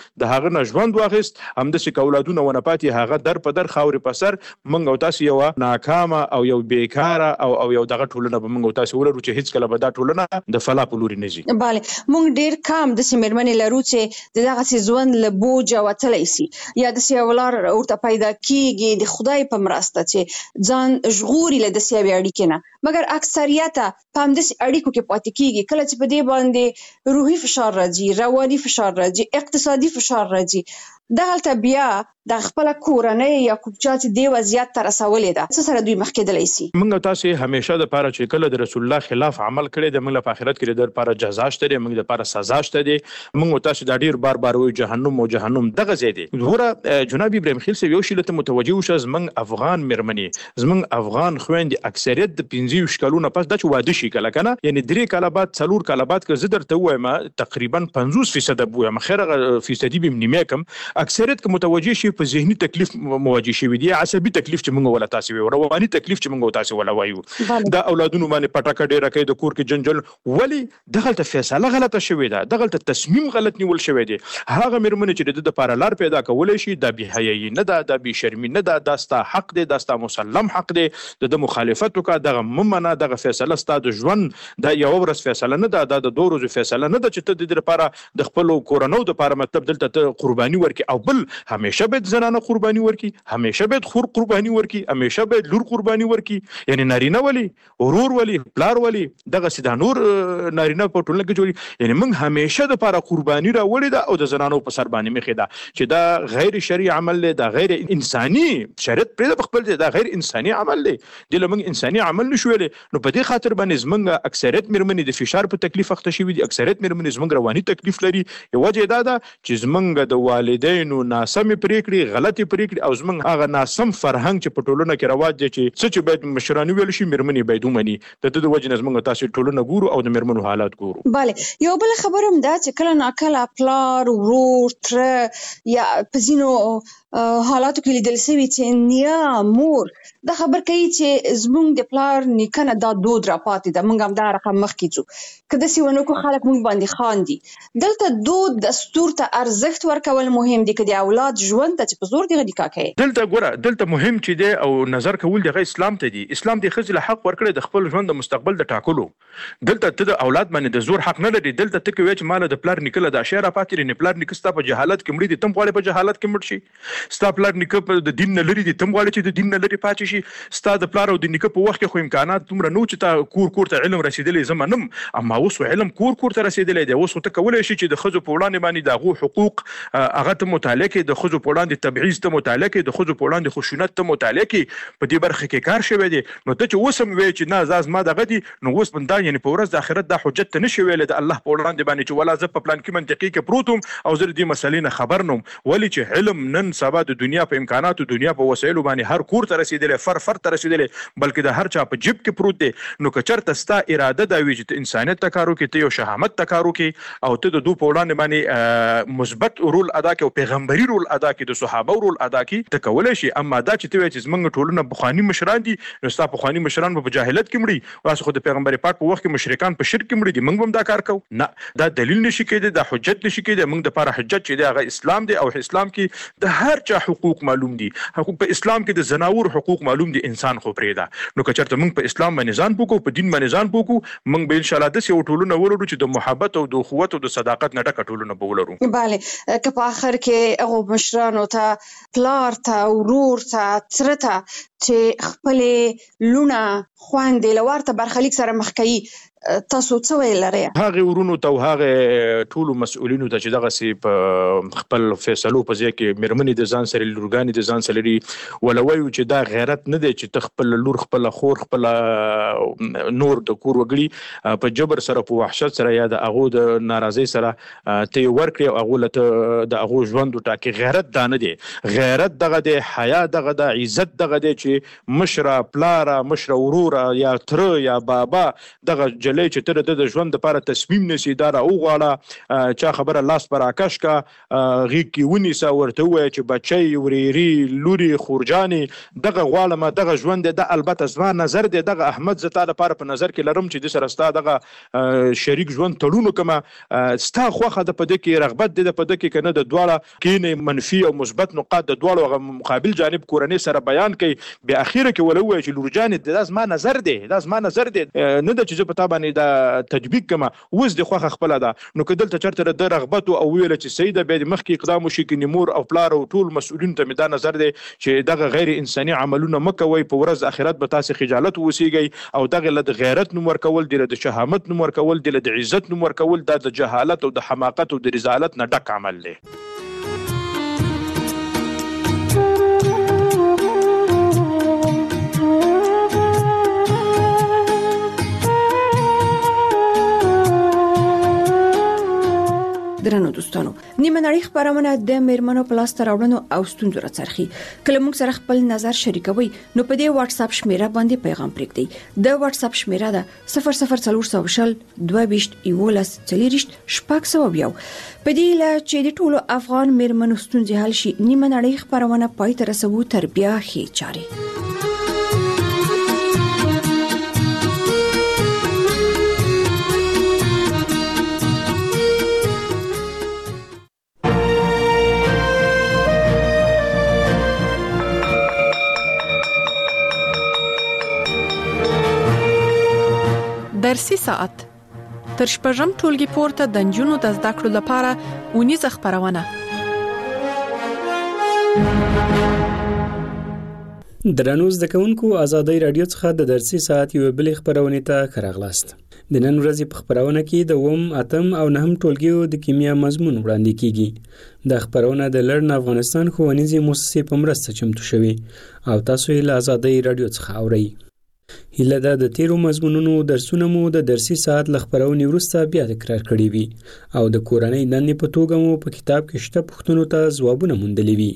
د هغه نه ژوند واخیست، همداسې که اولادونه ونه پاتې هغه در په در خاورې په سر موږ او تاسو یوه ناکامه او یو بیکاره او یو دغه ټولنه به موږ او تاسو ولرو چې هیڅکله به دا ټولنه د فلا په لوري نه ځي. بله موږ ډېر کم داسې مېرمنې لرو چې د دغسې ژوند له بوجه وتلی سي یا داسې یو لار ورته پیدا کېږي د خدای په مرسته چې ځان ژغوري له داسې یوې اړیکې نه، مګر اکثریته په همداسې اړیکو کې پاتې کېږي. کله چې په دې باندې روحي فشار راځي، رواني فشار راځي، اقتصادي فشار راځي، دغلته بیا د خپله کورنۍ یا کوم چا چې دې وضعیت ته رسولې ده څه سره دوی مخ کېدلی سي؟ موږ او تاسې همیشه دپاره چې کله د رسول الله خلاف عمل کړی دی موږ له په آخرت کې د دپاره جزا شته دی، موږ دپاره سزا شته دی. موږ او تاسې دا ډېر بار بار وایو جهنم او جهنم دغه ځای دی. ګوره جناب ابراهیم خیل صاحب یو شي ته متوجه وشه، زموږ افغان مېرمنې، زموږ افغان خویندې اکثریت د 25 کلونو پس دا چې واده شي کله که نه، یعنې 3 کاله بعد 4 کاله بعد که زه درته ووایم تقریبا 50% به ووایم، خیر هغه فیصدي به نیمه کم، اکثریت که متوجه شي په ذهني تکلیف مواجه شوي دي، عصبي تکلیف چې موږ ولا تاسې وایو، رواني تکلیف چې موږ تاسې ولا وایو، دا اولادونو باندې پټکه ډېره کوي، د کور کې جنجال. ولې دغلته فیصله غلطه شوې ده، دغلته تصمیم غلط نیول شوی دی. هغه مېرمنې چې د ده دپاره لار پیدا کولی شي دا بېحیایي نه ده، دا بېشرمي نه ده، دا ستا حق دی، دا ستا مسلم حق دی، د ده مخالفت وکړه، دغه مه منه، دغه فیصله ستا د ژوند دا یوه ورځ فیصله نه ده، دا د 2 ورځو فیصله نه ده چې ته د دې لپاره د خپلو کورنیو دپاره مطلب دلته ته قرباني ورکړي. او بل همیشه باید زنانه قرباني ورکړي، همیشه باید خور قرباني ورکړي، همیشه باید لور قرباني ورکړي. یعنی نارینه ولی، ورور ولی، پلار ولی، دغسې دا نور نارینه په ټولنه کې جوړي. یعنی موږ همیشه دپاره قرباني راوړې ده او د زنانو په سر باندې مخې ده چې دا غیر شرعي عمل دی، دا غیر انساني، شریعت پرېږده په خپل ځای، دا غیر انساني عمل دی، دې له موږ انساني عمل نشو ویلی. نو په دې خاطر باندې زموږ اکثریت مېرمنې د فشار په تکلیف اخته شوي دي، اکثریت مېرمنې زموږ رواني تکلیف لري. یوه وجه دا ده چې زموږ د والدینو ناسمې پرېکړې، غلطې پرېکړې او زموږ هغه ناسم فرهنګ چې په ټولنه کې رواج دی چې څه چې باید مشرانو ویل شي مېرمنې باید ومني، د ده د وجې نه زموږ تاسې ټولنه ګورو او د مېرمنو حالات ګورو. بله یو بله خبره هم دا چې کله ناکله پلار، ورور، تره یا په ځینو حالاتو کې لیدل شوي چې نیا، مور دا خبر کوي چې زموږ د پلار نیکه نه دا دود راپاتې ده، موږ هم دا رقم مخکې ځو، که داسې ونه کړو خلک موږ باندې خاندي. دلته دود دستور ته ارزښت ورکول مهم دي که د اولاد ژوند ته چې په زور دغه نکاح کوي. دلته ګوره دلته مهم چې دی او نظر کول دغه اسلام ته دی. اسلام د ښځې له حق ورکړی د خپل ژوند د مستقبل د ټاکلو. دلته ته د اولاد باندې د زور حق نه لري. دلته ته کوي چې ماله د پلار نیکه له دا شی راپاتې دی، پلار نیکه ستا په جهالت کې مړي دي، تم غواړې په جهالت کې مړ شي. ستا پلار نیکه د دین نه لري دي، تم غواړې چې د دین نه لرې پاتې شي. ستا د پلار او د نیکه په وخت کې خو امکانات دومره نه و چې تا کور ته علم رسېدلی، زه منم، اما اوس علم کور ته رسېدلی دی. اوس خو ته کولی شي چې د ښځو په وړاندې باندې د هغو حقوق هغه ته مطالعه کړې، د ښځو په وړاندې تبعیض ته مطالعه کړې، د ښځو په وړاندې خشونت ته مطالعه کړې. په دې برخه کې کار شوی دی. نو ته چې اوس هم وایې چې نه دا زما دغه دي، نو اوس دا یعنې په ورځ د آخرت دا حجت ته نه شي ویلی د الله په وړاندې باندې چې ولا زه په پلان کې منطقي کې پروت وم او زه د دې مسلې نه خبر نه وم. ولې چې علم نن سبا د دنیا په امکاناتو، دنیا په وسایلو باندې هر کور ته رسېدلی، فر ته رسېدلی، بلکې د هر چا په جیب کې پروت دی. نو که چېرته ستا اراده دا وي چې ته انسانیت ته کار وکړې، ته یو شهامت ته کار وکړې او ته د دوی په وړاندې باندې مثبت رول ادا کړې او پیغمبري رول ادا کړې، د صحابه رول ادا کړې، ته کولی شي. اما دا چې ته وایې چې زموږ ټولنه پخواني مشران دي، نو ستا پخواني مشران به په جاهلیت کې مړي، اوس خو د پیغمبر پاک په وخت کې مشرکان په شرک کې مړي دي، موږ به هم دا کار کوو؟ نه، دا دلیل نشي کېدی، دا حجت نشي کېدی. موږ دپاره حجت چې دی هغه اسلام دی، او اسلام کې د هر چا حقوق معلوم دي. حقوق په اسلام کې د زناور حقوق معلوم دي، انسان خو پرېږده. نو که چېرته موږ په اسلام باندې ځان پوکو، په دین باندې ځان پوکو، موږ به انشاءالله داسې یو ټولنه ولرو چې د محبت او د اخوت او د صداقت نه ډکه ټولنه به ولرو. بله که په آخر کې هغو مشرانو ته، پلار ته، ورور ته، تره ته چې خپلې لوڼه، خویندې له ورته برخلیک سره مخ کوي، تاسو څه ویل لرئ؟ هغې ورونو ته او هغې ټولو مسؤلینو ته چې دغسې په خپل فیصلو په ځای کې مېرمنې د ځان سره، لورګانې د ځان سره لري، وله وایو چې دا غیرت نه دی چې ته خپله لور، خپله خور، خپله نور د کور وګړي په جبر سره، په وحشت سره یا د هغو د ناراضۍ سره ته یې ورکړې او هغو له ته د هغو ژوند وټاکې. غیرت دا نه دی. غیرت دغه دی، حیا دغه ده، عزت دغه دی چې چې مشره پلاره مشره وروره یا تر یا بابا دغه جلې چې تر د ژوند لپاره تصمیم نسی دا را وغواړه چا خبره لاس پر آکاش کا غیږ کې ونیسه ورته ووایه چې بچی وريري لوري خورجاني دغه غواړم دغه ژوند د البته زما نظر دی دغه احمد زه تا لپاره په نظر کې لرم چې د سره ستا دغه شریک ژوند تړونو کومه ستا خوښه د په دې کې رغبت دی د په دې کې کنه د دواړه کې منفي او مثبت نقاط د دواړو مقابل جانب کورنۍ سره بیان کوي بیا اخیره کې ولوي چې لورجانې دا زما نظر دی نه د چې په تا باندې دا تطبیق کما وز د خوخه خپل ده نو کدل ته چرته د رغبت او ویل چې سیده به د مخکې اقدام وشي کې نمور او پلار او ټول مسؤلین ته دا نظر دی چې دغه غیر انساني عملونه مکوي په ورځ اخرت به تاسو خجالت وسیږي او دغه له غیرت نوم ورکول دی د شهامت نوم ورکول دی د عزت نوم ورکول د جهالت او د حماقت او د رذالت نه ډک عمل دی درنو دوستانو نیمه نړۍ خبرونه د میرمنو په لاس راوړنو او ستونزو راڅرخي کله موږ سره خپل نظر شریکوي نو په دې واتس اپ شمیره باندې پیغام پرېږدئ د واتس اپ شمیره ده 00400 22 11 40 شپږ په دې لا چې د ټولو افغان میرمنو ستونزې حل شي نیمه نړۍ خبرونه پای ته رسوي تر بیا هي چاري درسي ساعت تر شپږم ټولګي پورته د نجونو د زده کړو لپاره اونیزه خبرونه درنو زده کوونکو ازادي رادیو څخه د درسي ساعت یو بل خبرونه ته راغلاست د نن ورځې په خبرونه کې د وم اتم او نهم ټولګیو د کیمیا مضمون وړاندې کیږي د خبرونه د لړن افغانستان ښوونیزې مؤسسې په مرسته چمتو شوی او تاسو یې له ازادي رادیو څخه اورئ هله د تیرو مضمونونو درسونه مو د درسي ساعت لخبرونې وروسته بیا تکرار کړی وي او د کورنۍ دندې په توګه مو په کتاب کې شته پوښتنو ته ځوابونه موندلي وي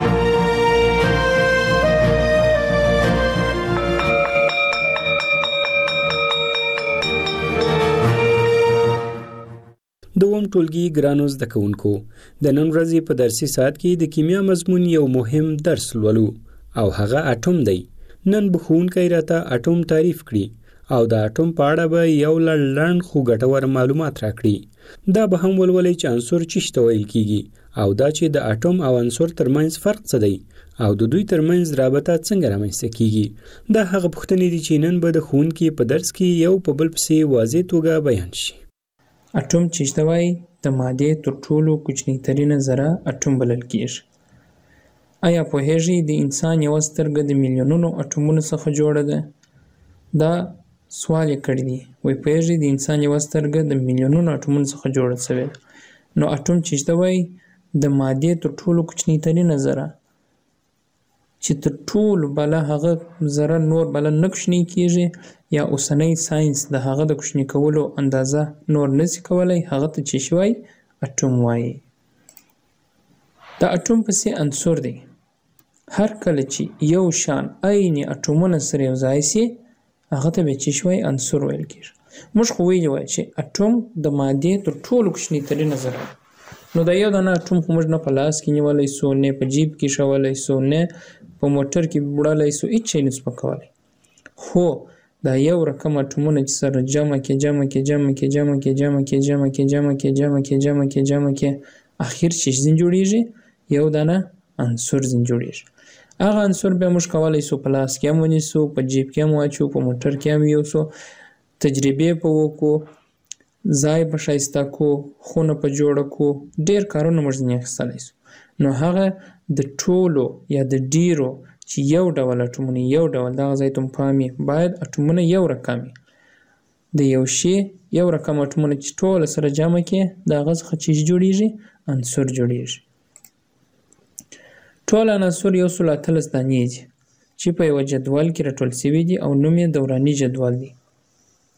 دوم ټولګي ګرانو زده کوونکو د نن ورځې په درسي ساعت کې د کیمیا مضمون یو مهم درس لولو او هغه اټوم دی نن بخونکی راته اټوم تعریف کړي او د اټوم په اړه به یو لړن خو ګټور معلومات راکړي دا به هم ولولئ چې عنصر چیشته ویل کیږي او دا چې د اټوم او عنصر ترمنځ فرق څه دی او د دوی ترمنځ رابطه څنګه رامنځته کیږي دا هغه پوښتنې دي چې نن به د ښوونکي په درس کې یو په بل پسې واضح توګه بیان شي اټوم چیشته وایي د مادې تر ټولو کوچنی ترینه ذره اټوم بلل کیږي آیا پوهیږئ د انسان یو سترګه د میلیونونو اټومونو څخه جوړه ده دا سوال یې کړی دی وایي پوهیږئ د انسان یو سترګه د میلیونونو اټومونو څخه جوړه شوې ده نو اټوم چیشته وایي د مادې تر ټولو کوچنی ترینه ذره چې تر ټولو بله هغه ذره نور بله نه کوچنی کیږي یا اوسنی ساینس د هغه د کوچنی کولو اندازه نور نشي کولی هغه ته چې شي وایي اټوم وایي د اټوم پسې عنصر دی هر کله چې یو شان عین اټومونه سره یو ځای شي هغه ته به چې شوی عنصر ویل کیږي موږ خو ویلي وای چې اټوم د مادې تر ټولو کوچنی ترینه ذره نو دا یو دانه اټوم خو موږ نه په لاس کې نیولی سو نه په جیب کې شولی سو نه په موټر کې وړلی سو هیڅ شی نسو پکولی خو دا یو رقم اټومونه چې سره جمع کې اخر چې ځین جوړیږي یو دانه عنصر ځین جوړیږي هغه عنصر بیا موږ کولی سو په لاس کې هم ونیسو په جیب کې هم واچو په موټر کې هم یوسو تجربې په وکړو ځای په ښایسته کو خونه په جوړه کو ډېر کارونه موږ ځینې اخیستلی سو نو هغه د ټولو یا د ډیرو چې یو ډول اټومونه یو ډول دغه ځای ته مو پام وي باید اټومونه یو رقم وي د یو شي یو رقم اټومونه چې ټوله سره جمع کړې د هغه څخه چې جوړیږي عنصر جوړیږي ټول عناصر 113 دانې دي چې په یو جدول کې راټول شوي دي او نوم یې دوراني جدول دی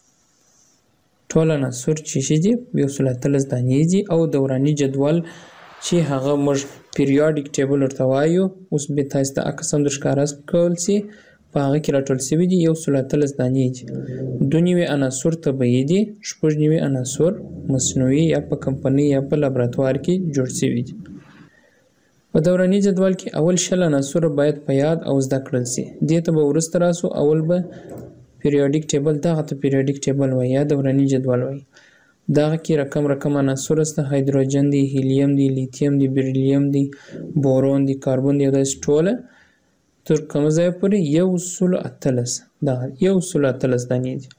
ټول عناصر چې دي 113 دانې دي او دوراني جدول چې هغه موږ پیریاډیک ټیبل ورته وایو. اوس به تاسو ته عکس هم درښکاره کول سي. په هغه کې راټول شوي دي 113 دانې دي. 2 نوي عناصر طبیعي دي، 6 نوي عناصر مصنوعي یا په کمپنۍ یا په لابراتوار کې جوړ شوي دي. په دوراني جدول کې اول 20 عناصر باید په یاد او زده کړل سي. دې ته به وروسته راسو. اول به پیریاډیک ټیبل، دغه ته پیریاډیک ټیبل وایي یا دوراني جدول وایي. دغه کې رقم عناصر سته، هایدروجن دی، هیلیم دی، لیتیم دی، بیریلیم دی، بورون دی، کاربن دی او داسې ټوله تر کومه ځایه پورې 113 دغه 113 دانې دي.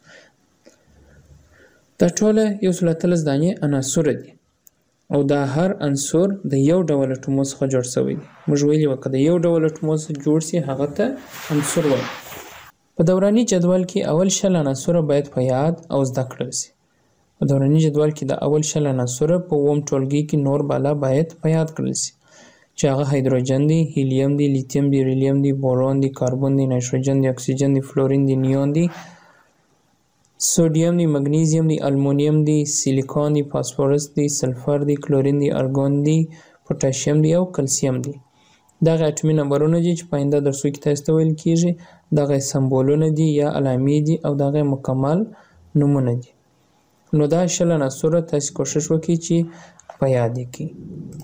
دا ټوله 113 دانې عناصر دي او دا هر عنصر د یو ډول اټومو څخه جوړ شوی دی. موږ ویلي وو که د یو ډول اټومو څخه جوړ سي هغه ته عنصر وایي. په دوراني جدول کې اول 20 عناصر باید په یاد او زده کړل سي. په دوراني جدول کې د اول 20 عناصر په اووم ټولګي کې نور بالا باید په یاد کړل سي چې هغه هایدروجن دی، هیلیم دی، لیتیم دی، بیریلیم دی، بورون دی، کاربن دی، نایتروجن دی، اکسیجن دی، فلورین دی، نیون دی، سوډیم دی، مګنیزیم دی، المونیم دی، سیلیکون دی، فاسفورس دی، سلفر دی، کلورین دی، ارګون دی، پوتاشیم دی او کلسیم دی. دغه اټومي نمبرونه دي چې په آینده درسو کې تاسو ته ویل کېږي. دغه سمبولونه دي یا علامې دي او دغه مکمل نومونه دي. نو دا 20 عناصر تاسو کوشش وکړئ چې په یاد کړئ.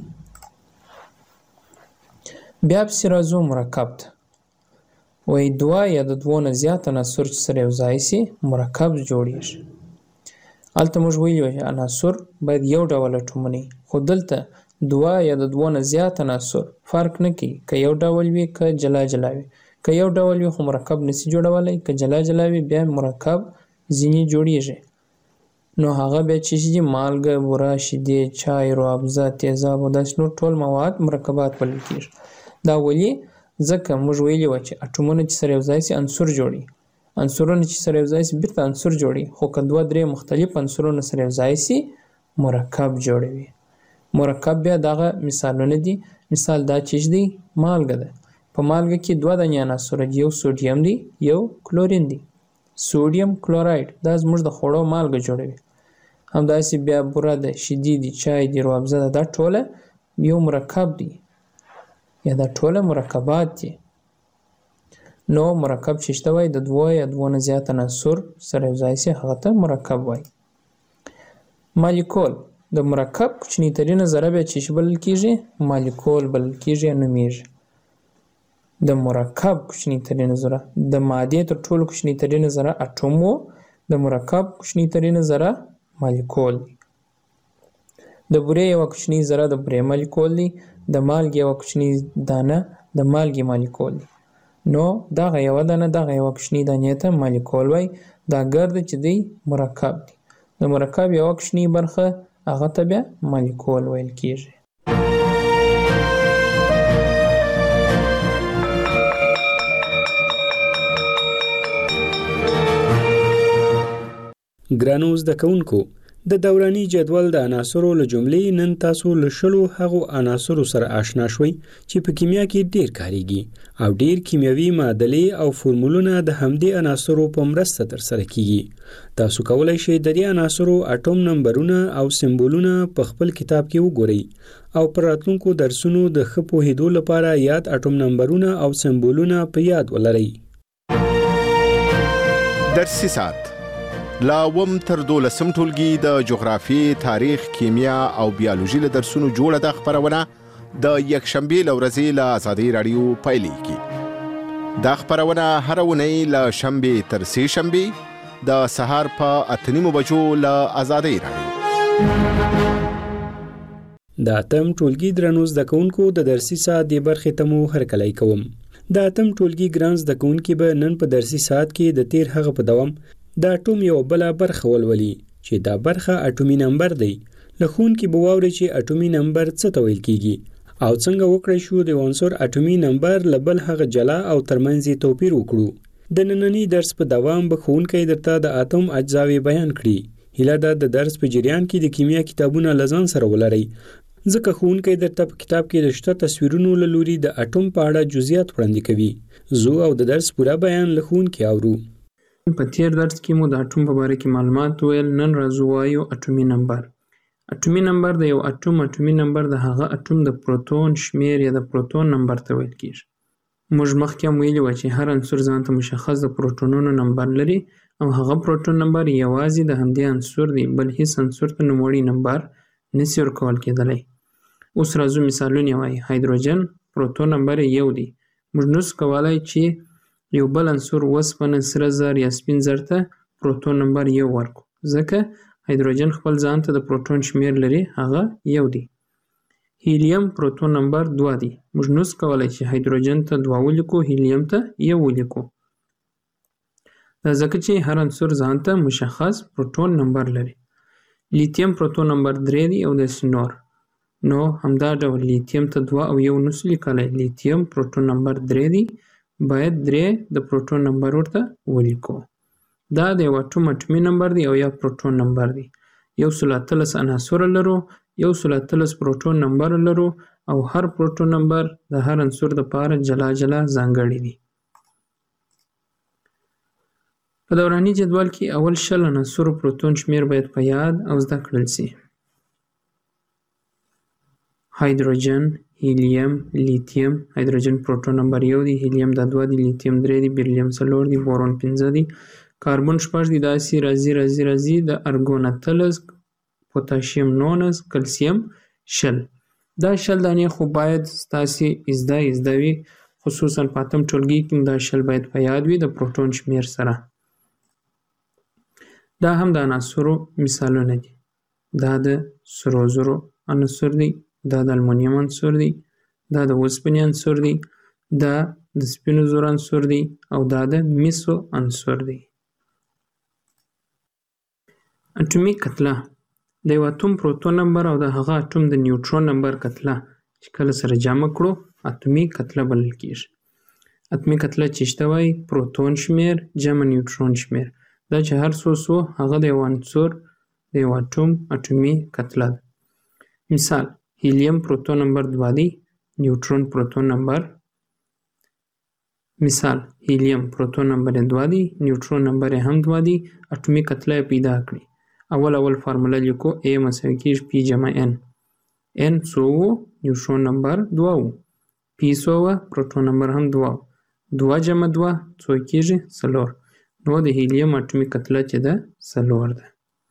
بیا پسې راځو مرکب ته. وایي 2 یا د 2 نه زیات عناصر چې سره یو ځای سي مرکب جوړیږي. هلته موږ ویلي وو چې عناصر باید یو ډول اټومونه وي، خو دلته 2 یا د 2 نه زیات عناصر فرق نه کوي که یو ډول وي که جلا جلا وي. که یو ډول وي خو مرکب نشي جوړولی، که جلا جلا وي بیا مرکب ځینې جوړیږي. نو هغه بیا چې دي مالګه، بوره، شیدې، چای، روابزه، تیزاب او داسې نور ټول مواد مرکبات بلل کېږي. دا ولې؟ ځکه موږ ویلي وو چې اټومونه چې سره یو ځای سي عنصر جوړي، عنصرونه چې سره یو ځای سي بیرته عنصر جوړي، خو که 2-3 مختلف عنصرونه سره یو ځای سي مرکب جوړوي. مرکب بیا دغه مثالونه دي. مثال دا چې دی مالګه ده. په مالګه کې 2 دانې عناصر دي، یو سوډیم دی، یو کلورین دی. سوډیم کلوراید دا زموږ د خوړو مالګه جوړوي. همداسې بیا بوره ده، شیدې دي، چای دی، روابزه ده، دا ټوله یو مرکب دی یا دا ټوله مرکبات دي. نو مرکب چې شته وایي د 2 یا 2 نه زیات عناصر سره یو ځای سي هغه ته مرکب وایي. مالیکول د مرکب کوچنی ترینه ذره بیا چې بلل کېږي مالیکول بلل کېږي یا نومیږي. د مرکب کوچنی ترینه ذره د مادې تر ټولو کوچنی ترینه ذره اټوم و، د مرکب کوچنی ترینه ذره مالیکول دی. د بورې یوه کوچنۍ ذره د بورې مالیکول دی، د مالګې یوه کوچنۍ دانه د مالګې مالیکول دی. نو دغه یوه دانه دغه یوه کوچنۍ دانې ته مالیکول وایي. دا ګرده چې دی مرکب دی. د مرکب یوه کوچنۍ برخه هغه ته بیا مالیکول ویل کېږي. ګرانو زده کوونکو، د دوراني جدول د عناصرو له جملې نن تاسو له 20 هغو عناصرو سره آشنا شوي چې په کیمیا کې ډیر کاریږي او ډیر کیمیاوي معادلې او فورمولونه د همدې عناصرو په مرسته ترسره کیږي. تاسو کولای شئ د دې عناصرو اټوم نمبرونه او سمبولونه په خپل کتاب کې وګورئ او پر راتلونکو درسونو د ښه پوهېدو لپاره یاد اټوم نمبرونه او سمبولونه په یاد ولرئ. درسي ساعت لا وم تر 12 ټولګي د جغرافي، تاریخ، کیمیا او بیولوژي له درسونو جوړه د خبرونه د یکشنبه لورځي له آزادۍ رادیو پایلیږي. دا خبرونه هر ونی له شنبه تر سه شنبه د سهار په 8:30 بجو له آزادۍ رادیو. دا تم ټولګي درنو زده کوونکو د درسي ساعت د برخې ته مو هرکلی کوم. دا تم ټولګي ګران زده کوونکي به نن په درسي ساعت کې د تیر هغه په دوام د اټوم یو بل برخه ولولي چې دا برخه اټومي نمبر دی. لخون کې به واوري چې اټومي نمبر څه ته ویل کیږي او څنګه وکړای شو د عنصر اټومي نمبر له بل هغه جلا او ترمنځ توپیر وکړو. د نننی درس په دوام به ښوونکی درته د اتوم اجزاوې بیان کړي. هیله ده د درس په جریان کې د کیمیا کتابونه له ځان سره ولرئ، ځکه ښوونکی درته په کتاب کې د شته تصویرونو له لوري د اټوم په اړه جزئیات وړاندې کوي. زه او د درس پوره بیان له ښوونکي اورو. په تیر درس کې مو د اټوم په باره کې معلومات ویل. نن راځو وایو اټومي نمبر. اټومي نمبر د یو اټومي نمبر د هغه اټوم د پروتون شمیر یا د پروتون نمبر ته ویل کیږي. موږ مخکې هم ویلي وو چې هر عنصر ځان ته مشخص د پروتونونو نمبر لري او هغه پروتون نمبر یوازې د همدې عنصر دی، بل هیڅ عنصر ته نوموړی نمبر نشي ورکول کېدلی. اوس راځو مثالونه وایي. هایدروجن پروتون نمبر یو دی. موږ نشو کولی چې یو بل عنصر وسپنه، سره زر یا سپین زر ته پروتون نمبر یو ورکړو، ځکه هایدروجن خپل ځان ته د پروتون شمیر لري، هغه یو دی. هیلیم پروتون نمبر 2 دی. موږ نشو کولی چې هایدروجن ته 2 ولیکو، هیلیم ته 1 ولیکو، دا ځکه چې هر عنصر ځان ته مشخص پروتون نمبر لري. لیتیم پروتون نمبر 3 دی او داسې نور. نو همدا ډول لیتیم ته 2 او 1 نشو لیکلی، لیتیم پروتون نمبر 3 دی، باید 3 د پروتون نمبر ورته ولیکو. دا د یو اټومي نمبر دی او یا پروتون نمبر دی. 113 عناصر لرو، 113 پروتون نمبر لرو او هر پروتون نمبر د هر عنصر لپاره جلا جلا ځانګړی دی. په دوراني جدول کې اول 20 عناصرو پروتون شمیر باید په یاد او زده کړل شي. هایدروجن، هیلیم، لیتیم. هایدروجن پروتون نمبر 1 دی، هیلیم دا 2 دی، لیتیم 3 دی، بیریلیم 4 دی، بورون 5 دی، کاربن 6 دی، داسې راځي د ارګون 13، پوتاشیم 19، کلسیم 20. دا 20 دانې خو باید ستاسې زده وي، خصوصا په اتم ټولګي کې دا 20 باید په یاد وي د پروتون شمیر سره. دا هم د عناصرو مثالونه دي. دا د سرو زرو عنصر دی، دا د المونیم عنصر دی، دا د اوسپنې عنصر دی، دا د سپینو زرو عنصر دی او دا د مسو عنصر دی. اټومي کتله د یو اټوم پروتون نمبر او د هغه اټوم د نیوټرون نمبر کتله چې کله سره جمع کړو اټومي کتله بلل کیږي. اټومي کتله چې شته وایي پروتون شمیر جمع نیوټرون شمیر، دا چې هر څو هغه د یو عنصر د یو اټوم اټومي کتله ده. مثال هیلیم پروتون نمبر 2 دی، نیوټرون پروتون نمبر. مثال هیلیم پروتون نمبر 2 دی، نیوټرون نمبر هم 2 دی، اټومي کتله پیدا کړي. اول فارموله لیکو A مساوي کیږي P جمع N. N څو و؟ نیوټرون نمبر 2 و. P څو و؟ پروتون نمبر هم 2 و. 2 جمع 2 څو کیږي؟ 4. نو د هیلیم اټومي کتله چې ده 4 ده.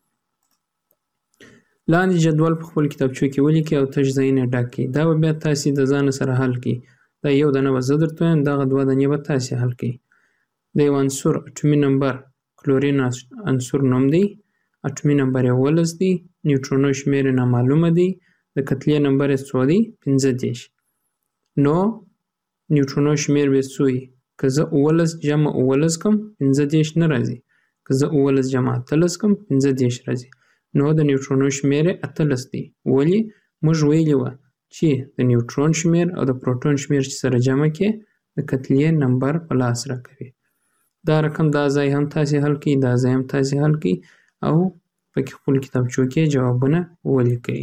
لاندې جدول په خپل کتابچو کې ولیکئ او تش ځایونه ډک کړئ. دا به بیا تاسې د ځان سره حل کړئ. دا یو دانه به زه درته وایم، دغه 2 دانې به تاسې حل کړئ. د یو عنصر اټومي نمبر کلورین عنصر نوم دی، اټومي نمبر 11 دی، نیوټرونو شمیر نامعلومه دی، د کتلې نمبر یې څو دی؟ 15. نو نیوټرونو شمیر به څو وي؟ که زه 11 جمع 11 کم 15 نه راځي، که زه 11 جمع 18 کم 15 راځي. نو د نیوټرونو شمیر 18 دی. ولی؟ موږ ویلي وه چې د نیوټرون شمیر او د پروتون شمیر چې سره جمع کې د کتلې نمبر په لاس راکوي. دا رقم دا ځای هم تاسې حل کړئ، دا ځای هم تاسې حل کړئ او پکې خپل کتابچو کې جوابونه ولیکئ.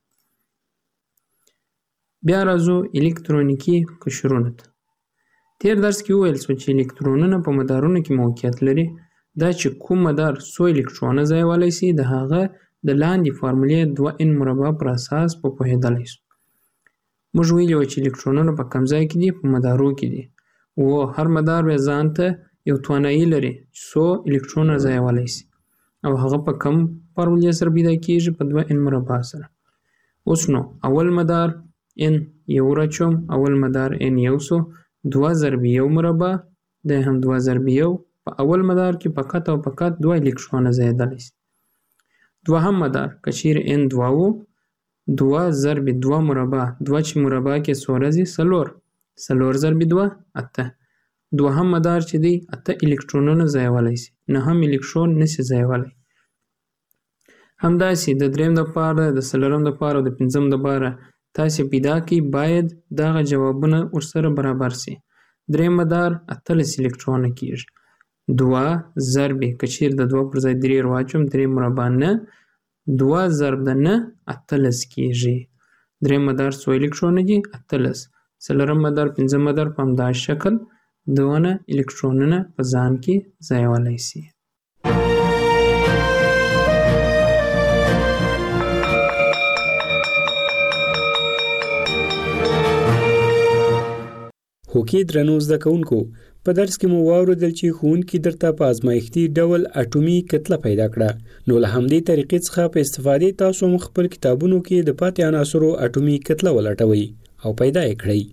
بیا راځو الکترونیکي قشرونو ته. تیر درس کې وویل شو چې الکترونونه په مدارونو کې موقعیت لري. دا چې کوم مدار څو الکترونه ځایولی شي د هغه د لاندې فارمولې 2n مربع پر اساس په پوهېدلی شو. موږ ویلي وو چې الکترونونه په کوم ځای کې دي؟ په مدارو کې دي. او هر مدار بیا ځان ته یو توانایي لري چې څو الکترونه ځایولی شي او هغه په کوم فارمولې سره پیدا کېږي؟ په 2n مربع سره. اوس نو اول مدار n یو راچوم، اول مدار n یو سو، 2 ضرب 1 مربع دا هم 2 ضرب 1. په اول مدار کې فقط او فقط 2 الکترونه ځایېدلی شي. دوهم مدار که چیرې n 2 و، 2 ضرب 2 مربع، 2 چې مربع کې څو راځي؟ 4. 4 ضرب 2 8. دوهم مدار چې دی 8 الکترونونه ځایولی شي، 9 الکترون نشي ځایولی. همداسې د دریم دپاره، د څلورم دپاره او د پنځم دپاره تاسې پیدا کړئ، باید دغه جوابونه ورسره برابر شي. دریم مدار 18 الکترونه کېږي. 2 ضرب که چیرې د 2 پر ځای 3 واچوم، 3 مربع 9، 2 ضرب د 9 18 کېږي. دریم مدار څو الکترونه دي؟ 18. څلورم مدار، پنځم مدار په همدا شکل دونه الکترونونه په ځان کې ځایولی شي. هوکي درنو زده کوونکو په درس کې مو واوریدل چې ښوونکي درته په ازمایښتي ډول اټومي کتله پیدا کړه، نو له همدې طریقې څخه په استفادې تاسو هم خپل کتابونو کې د پاتې عناصرو اټومي کتله ولټوئ او پیدا یې کړئ.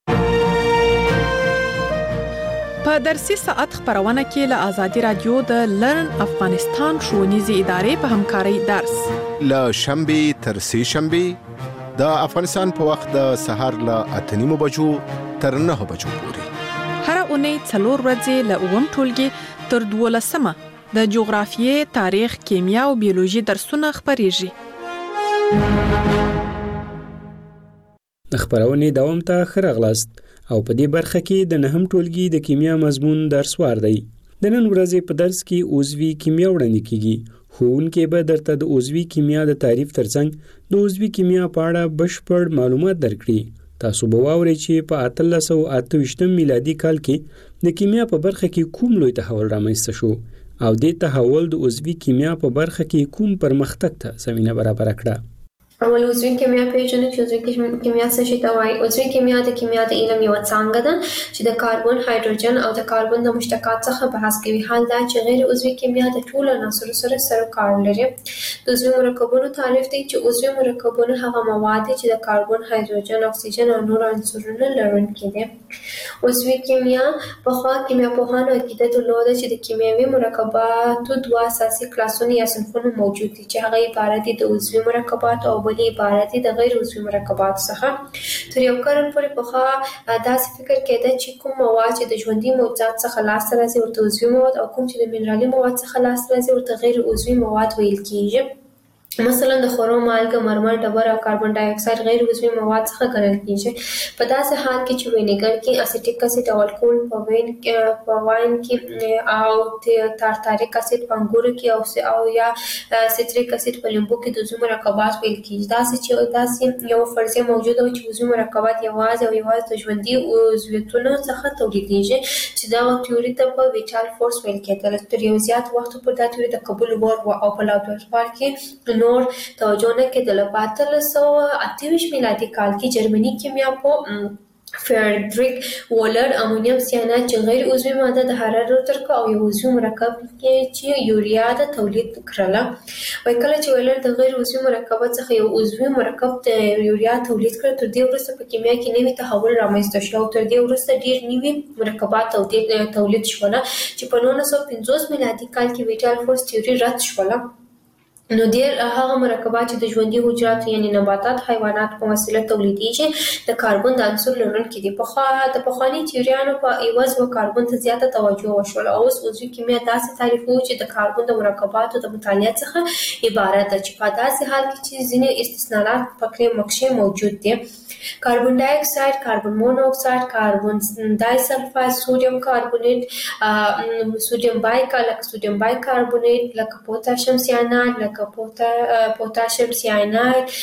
په درسي ساعت خبرونه کې له آزادي رادیو د لرن افغانستان ښوونیزې ادارې په همکارۍ درس له شنبې تر سه شنبې د افغانستان په وخت د سهار له 8:30 بجو تر 9 بجو پورې. هر اونۍ 4 ورځې له 9 ټولګي تر 12 د جغرافیې، تاریخ، کیمیا او بیولوژي درسونه خبريږي. د خبرونې دوام ته ښه راغلاست او په دې برخه کې د 9 ټولګي د کیمیا مضمون درس وار دی. د نن ورځې په درس کې عضوي کیمیا وړاندې کیږي. ښوونکی به درته د عضوي کیمیا د تعریف ترڅنګ د عضوي کیمیا په اړه بشپړ معلومات درکړي. تاسو به واورئ چې په 1828 میلادي کال کې د کیمیا په برخه کې کوم لوی تحول رامنځته شو او دې تحول د عضوي کیمیا په برخه کې کوم پرمختګ ته زمينه برابر کړه. اول عضوي کیمیا پیژنو چې عضوي کیمیا څه شي ته وایي. عضوي کیمیا د کیمیا د علم یو څانګه ده چې د کاربن، هایدروجن او د کاربن د مشتقات څخه بحث کوي. حال دا چې غیر عضوي کیمیا د ټولو عناصرو سره کار لري. د عضوي مرکبونو تعریف دی چې عضوي مرکبونه هغه مواد دي چې د کاربن، هایدروجن، اکسیجن او نور عنصرونه لرونکي دي. عضوي کیمیا په کیمیا پوهانو عقیده درلوده چې د کیمیاوي مرکباتو دوه اساسي کلاسونه یا صنفونه موجود دي چې هغه عبارت دي د عضوي مرکبات او بلې عبارت دي د غیر عضوي مرکبات څخه. تر یو قرن پورې پخوا داسې فکر کېده چې کوم مواد چې د ژوندي موجودات څخه لاسته راځي ورته عضوي مواد او کوم چې د منرالي مواد څخه لاسته راځي ورته غیر عضوي مواد ویل کېږي. مثلا د خورو مالګه، مرمر، ډبر او کاربن ډای اکساید غیر عضوي مواد څخه ګڼل کېږي. په داسې حال کې چې وینیګر کې اسیټیک اسید او الکول په واین کې او تارتاریک اسید په انګورو کې او یا سیتریک اسید په لیمبو کې د عضوي مرکبات ویل کېږي. داسې یو فرضیه موجوده و چې عضوي مرکبات یوازې د ژوندي عضویتونو څخه تولیدېږي چې دغه تیوري ته په ویټال فورس ویل کېدل. تر یو زیات وخت پورې دا تیوري د قبول وړ و او په لابراتوار کې نور توجه نه کېدله. په 1828 میلادي کال کې جرمني کیمیاپوه فریدریک وولر امونیم سیانات چې غیر عضوي ماده د حرارت ترکه او یو عضوي مرکب چې یوریا د تولید کړله. وایي کله چې وولر د غیر عضوي مرکبات څخه یو عضوي مرکب د یوریا تولید کړ، تر دې وروسته په کیمیا کې نوی تحول رامنځته شو او تر دې وروسته ډېر نوي مرکبات تولید شول چې په 1950 میلادي کال کې ویټال فورس تیوري رد شوله. نو ډېر هغه مرکبات چې د ژوندي حجراتو یعنی نباتات، حیوانات په وسیله تولیدېږي د کاربن د عنصر لرونکي دي. د پخواني تیوریانو په عوض و کاربن ته زیاته توجه وشوله. اوس عضوي کیمیا داسې تعریفوي چې د کاربن د مرکباتو د مطالعه څخه عبارت ده چې په داسې حال کې چې ځینې استثناءات پکې مکشې موجود دي. کاربن ډای اکساید، کاربن مونو اکساید، کاربن ډای سلفاید، سوډیم کاربونیټ، سوډیم بای کاربونیټ، لکه پوتاشیم سیاناید، لکه پوتاشیم سیاناید،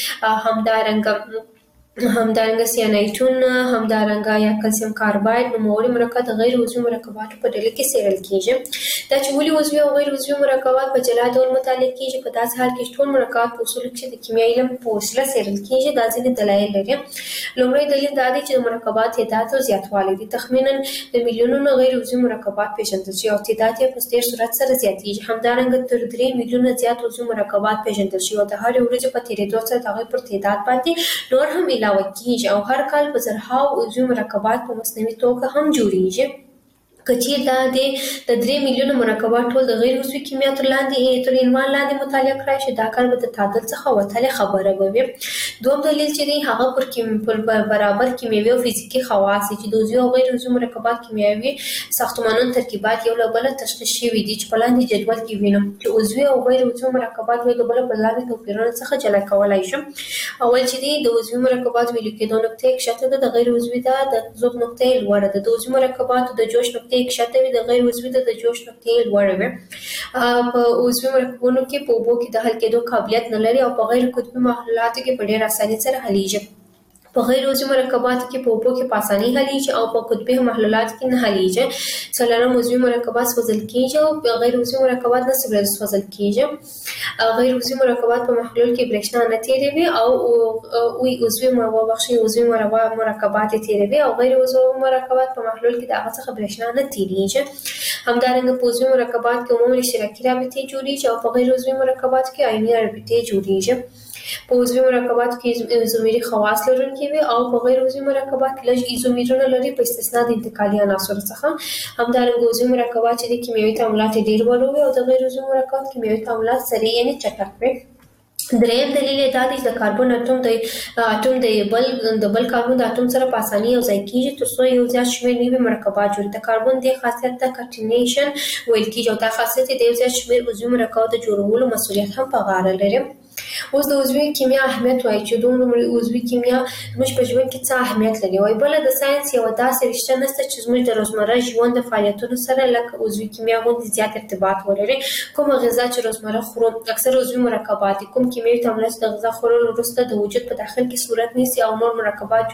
همدارنګه سیانایټون، همدارنګه یا کلسیم کارباید نوموړي مرکب د غیر عضوي مرکباتو په ډله کې څېړل کېږي. دا چې ولې عضوي او غیر عضوي مرکبات په جلا ډول مطالعه کېږي، په داسې حال کې ټول مرکبات په اصولو کې د کیمیاوي علم په وسیله څېړل کېږي. دا ځینې دلایل لري. لومړی دلیل دا دی چې د مرکبات تعداد او زیاتوالی دی. تخمینا د میلیونونو غیر عضوي مرکبات پیژندل شوي او تعداد یې په ډېر سرعت سره زیاتېږي. همدارنګه تر 3 میلیونه زیات عضوي مرکبات پیژندل شوي او د هرې ورځې په تېرېدو سره د هغوی پر تعداد باندې نور هم علاوه کېږي او هر کال په زرهاو عضوي مرکبات په مصنوعي توګه هم جوړېږي. که چیرې دا د 3 میلیونه مرکبات ټول د غیر عضوي کیمیا تر عنوان لاندې مطالعه کړای شي، دا کار به د تعادل څخه وتلې خبره به وي. دوم دلیل چې دی هغه پر برابر کیمیاوي او فزیکي خواص چې د عضوي او غیر عضوي مرکبات کیمیاوي ساختمانونو ترکیبات یو له بله تشخیص شوي دي چې په لاندې جدول کې وینو چې عضوي او غیر عضوي مرکبات یو له بله په لاندې توپیرونو څخه جلا کولای شم. اول چې دی د عضوي مرکبات ویلو کېدو نقطه کښته ده، د غیر عضوي ده د ذوب نقطه لوړه ده. د عضوي مرکباتو د جوش نقطه کښته وي، د غیر عضوي ده د جوش نقطه لوړه وي. په عضوي مرکبونو کې په اوبو کې د حل کېدو قابلیت نه لري او په غیر قطبي محلولاتو کې په ډېر اسانۍ سره حلیږي. په غیر عضوي مرکباتو کې په اوبو کې په اساني حلیږي او په قطبي محلولاتو کې نه حلیږي. څلورم عضوي مرکبات سوځل کیږي او په غیر عضوي مرکبات نه سوځل کیږي. غیر عضوي مرکبات په محلول کې برېښنا نه تیروي او عضوي مرکبات تیروي او غیر عضوي مرکبات په محلول کې د هغه څخه برېښنا نه تیریږي. همدارنګه په عضوي مرکبات کې عمومي اشتراکي رابطې جوړیږي او په غیر عضوي مرکبات کې عیني رابطې جوړیږي. په عضوي مرکباتو کې ایزومري خواص لرونکي وي او په غیر عضوي مرکبات کې لږ ایزومرونه لري په استثنا د انتقالي عناصرو څخه. همدارنګه عضوي مرکبات چې د کیمیاوي تعاملات ډیر ولوي او د غیر عضوي مرکبات کیمیاوي تعاملات سریع یعنی چټک وي. دریم دلیل دا دی چې د کاربن اټوم د بل کاربن د اټوم سره په اساني یو ځای کیږي ترڅو یو زیات شمېر نوي مرکبات جوړ. د کاربن د خاصیت ته کټینیشن ویل کیږي او دا خاصیت د یو زیات شمېر عضوي مرکباتو د جوړولو مسؤلیت هم په غاړه لري. اوس د عضوي کیمیا اهمیت وایي چې دومره عضوي کیمیا زموږ په ژوند کې څه اهمیت لري. وایي بله د ساینس یوه داسې رشته نشته چې زموږ د روزمره ژوند د فعالیتونو سره لکه عضوي کیمیا غوندې زیات ارتباط ولري. کومه غذا چې روزمره خورو اکثر عضوي مرکبات دي. کوم کیمیاوي تعاملات د غذا خوړلو وروسته د وجود په داخل کې صورت نیسي او نور مرکبات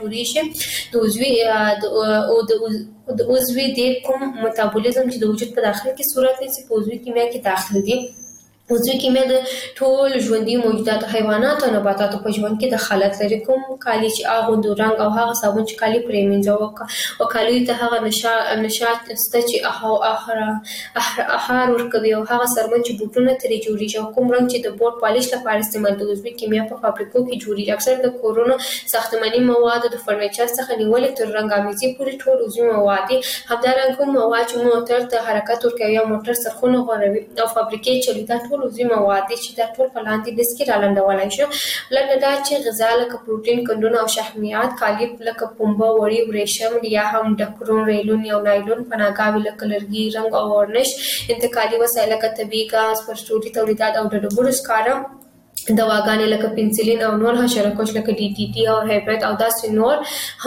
جوړیږي. د عضوي د کوم میتابولیزم چې د وجود په داخل کې صورت نیسي په عضوي کیمیا کې داخل دي. عضوي کیمیا د ټول ژوندي موجوداتو حیواناتو او نباتاتو په ژوند کې دخالت لري. کوم کالي چې اغوندو رنګ او هغه صابون چې کالي پرې مینځو او کالي ته هغه نشات سته چې احار ورکوي او هغه سرمن چې بوټونه ترې جوړیږي او کوم رنګ چې د بورډ پالیش لپاره استعمال د عضوي کیمیا په فابریکو کې جوړیږي. اکثر د کورونو ساختماني مواد د فرنیچر څخه نیولې تر رنګ امیزي پورې ټول عضوي مواد دي. همدارنګه کوم مواد چې موټر ته حرکت ورکوي او موټر سرخونه غوړوي او فابریکې چلي ټول عضوي مواد دي چې دا ټول په لاندې لیست کې رالنډولای شو. لکه دا چې غذا لکه پروټین کندونه او شحمیات، کالي لکه پنبه، وړي، ورېښم یا هم ډکرون، ریلون یا نایلون، پناهګاوې لکه لرګي، رنګ او ورنش، انتقالي وسایل لکه طبیعي ګاز، پرسټوري تولیدات او د ډبرو سکاره، دواګانې لکه پنسلین او نور حشره کش لکه ډي ټي ټي او هایبرید او داسې نور.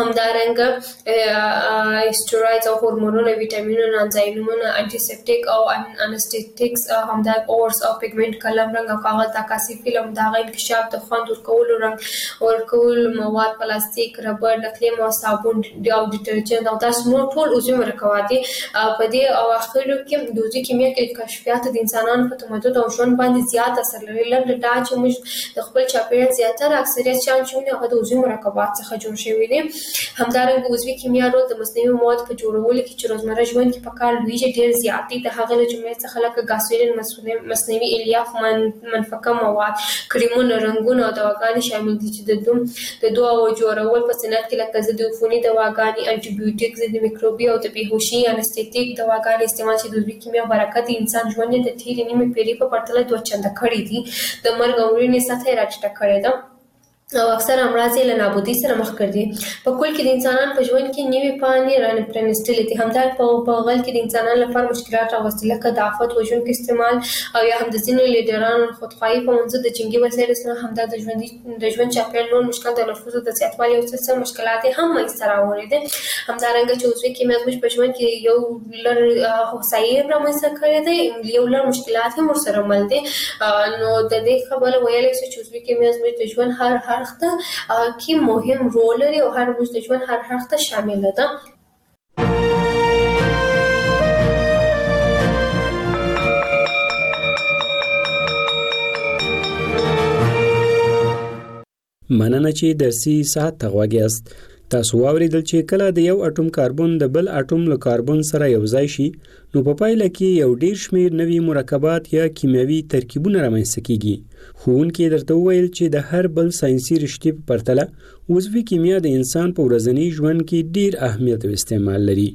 همدارنګه اسټروایډز او هورمونونه، ویټامینونه، انزایمونه، انټي سیپټیک او انستیټیکس، همدارنګه اورس او پیګمنټ، قلم، رنګ او کاغذ، عکاسي فلم، دغه انکشاف د خوند ورکولو، رنګ ورکولو مواد، پلاستیک، ربړ، نقلیم او صابون او ډیټرجنټ او داسې نور ټول عضوي مرکبات دي. په دې اواخرو کې د عضوي کیمیا کې کشفیات د انسانانو په تمدن او ژوند باندې زیات اثر لري. لکه دا چې د خپل چاپیریال زیاتره اکثریت شیان چې هغه د عضوي مرکبات څخه جوړ شوي دي. همدارنګه عضوي کیمیا رول د مصنوعي موادو په جوړولو کې چې روزمره ژوند کې په کار لویږي ډېر زیات دي. د هغه له جملې څخه لکه ګاسولین، مصنوعي الیاف، منفکه مواد، کریمونه، رنګونه او دواګانې شامل دي چې د دواو جوړول په صنعت کې لکه ضد عفوني دواګانې، انټي بیوټیک، ضد میکروبي او د بېهوشي انستیټیک دواګانې استعمال چې د عضوي کیمیا برکت د انسان ژوند د تېرې نیمې پېړۍ په پرتله 2 چنده کړی دي. د مرګ او مړینې سطح یې راټیټه کړې ده او اکثر امراض یې له نابودۍ سره مخ کړي دي. په کل کې د انسانانو په ژوند کې نوې پاڼې پرانیستلې دي. همدارنګه په غل کې د انسانانو لپاره مشکلات راوستي لکه د آفت وژونکو استعمال او یا هم د ځینو لیډرانو خودخواهي په منځ د جنګي وسایلو سره همدا د ژوند چاپیریال نور مشکل د نفوسو د زیاتوالي او څه مشکلات هم منځته راوړي دي. همدارنګه چې عضوي کیمیا زموږ په ژوند کې یو لړ هوسایي رامنځته کړی دی، یو لړ مشکلات هم ورسره مل دي. نو د دې خبره ویلی شو چې عضوي کیمیا زموږ د ژوند هر اړخ ته کې مهم رول لري او هر موږ د ژوند هر اړخ ته شامله ده. مننه چې درسي ساعت ته غوږ یاست. تاسو واوریدل چې کله د یو اټوم کاربن د بل اټوم له کاربن سره یو ځای شي نو په پایله کې یو ډیر شمیر نوي مرکبات یا کیمیاوي ترکیبونه رامنځته کیږي. ښوونکي درته وویل چې د هر بل ساینسي رشتې په پرتله عضوي کیمیا د انسان په ورځني ژوند کې ډیر اهمیت او استعمال لري.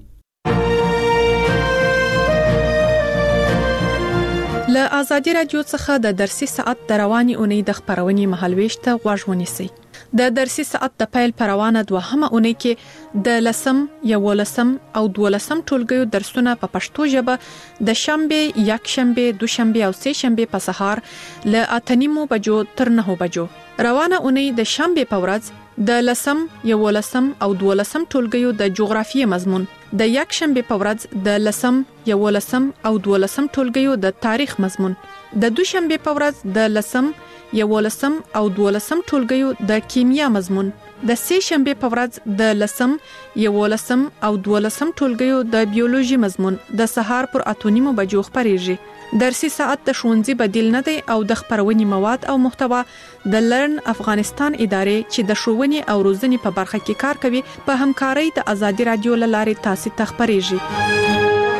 له آزادي رادیو څخه د درسي ساعت د رواني اونۍ د خبرونې مهالويش ته غوږ ونیسئ. د درسي ساعت د پیل پر روانه دوهمه اونۍ کې د 10 11 او 12 ټولګیو درسونه په پښتو ژبه د شنبه، یکشنبه، دوشنبه او سه شنبه په سهار له 8:30 بجو تر 9 بجو. روانه اونۍ د شنبه په ورځ د 10 11 او 12 ټولګیو د جغرافیې مضمون، د یکشنبه په ورځ د 10 11 او 12 ټولګیو د تاریخ مضمون، د دوشنبه په ورځ د 10 11 او 12 ټولګیو د کیمیا مضمون د سې شنبه په ورځ د لسم، 11 او 12 ټولګیو د بیولوژي مضمون د سهار پر 8:30 بجو خبريږي. درسي ساعت د ښوونځي بدیل نه دی او د خبرونې مواد او محتوا د لرن افغانستان ادارې چې د ښوونې او روزنې په برخه کې کار کوي په همکارۍ د ازادي رادیو لارې تاسو ته خبريږي.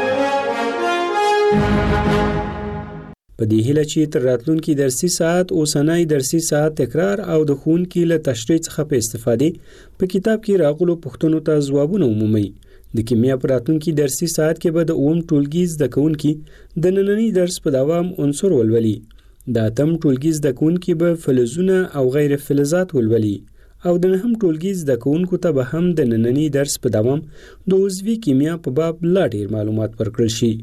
په دې هیله چې تر راتلونکي درسي ساعت اوسنۍ درسي ساعت تکرار او د ښوونکي له تشریح څخه په استفادې په کتاب کې راغلو پوښتنو ته ځوابونه عمومي. د کیمیا په راتلونکي درسي ساعت کې به د اوم ټولګي زده کوونکي د نننۍ درس په دوام عنصر ولولي. د اتم ټولګي زده کوونکي به فلزونه او غیر فلزات ولولي او د نهم ټولګي زده کوونکو ته به هم د نننۍ درس په دوام د عضوي کیمیا په باب لا ډیر معلومات ورکړل شي.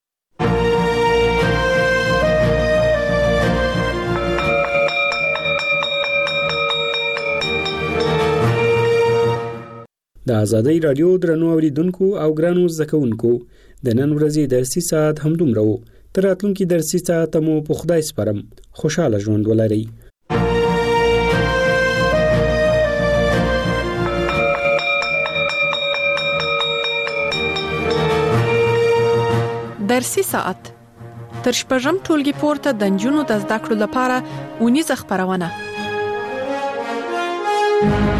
د آزادۍ رادیو درنو اوریدونکو او ګرانو زده کوونکو د نن ورځې درسي ساعت همدومره و. تر راتلونکي درسي ساعت مو په خدای سپارم. خوشاله ژوند ولرئ. درسي ساعت تر شپږم ټولګي پورته د نجونو د زده کړو لپاره اونیزه خبرونه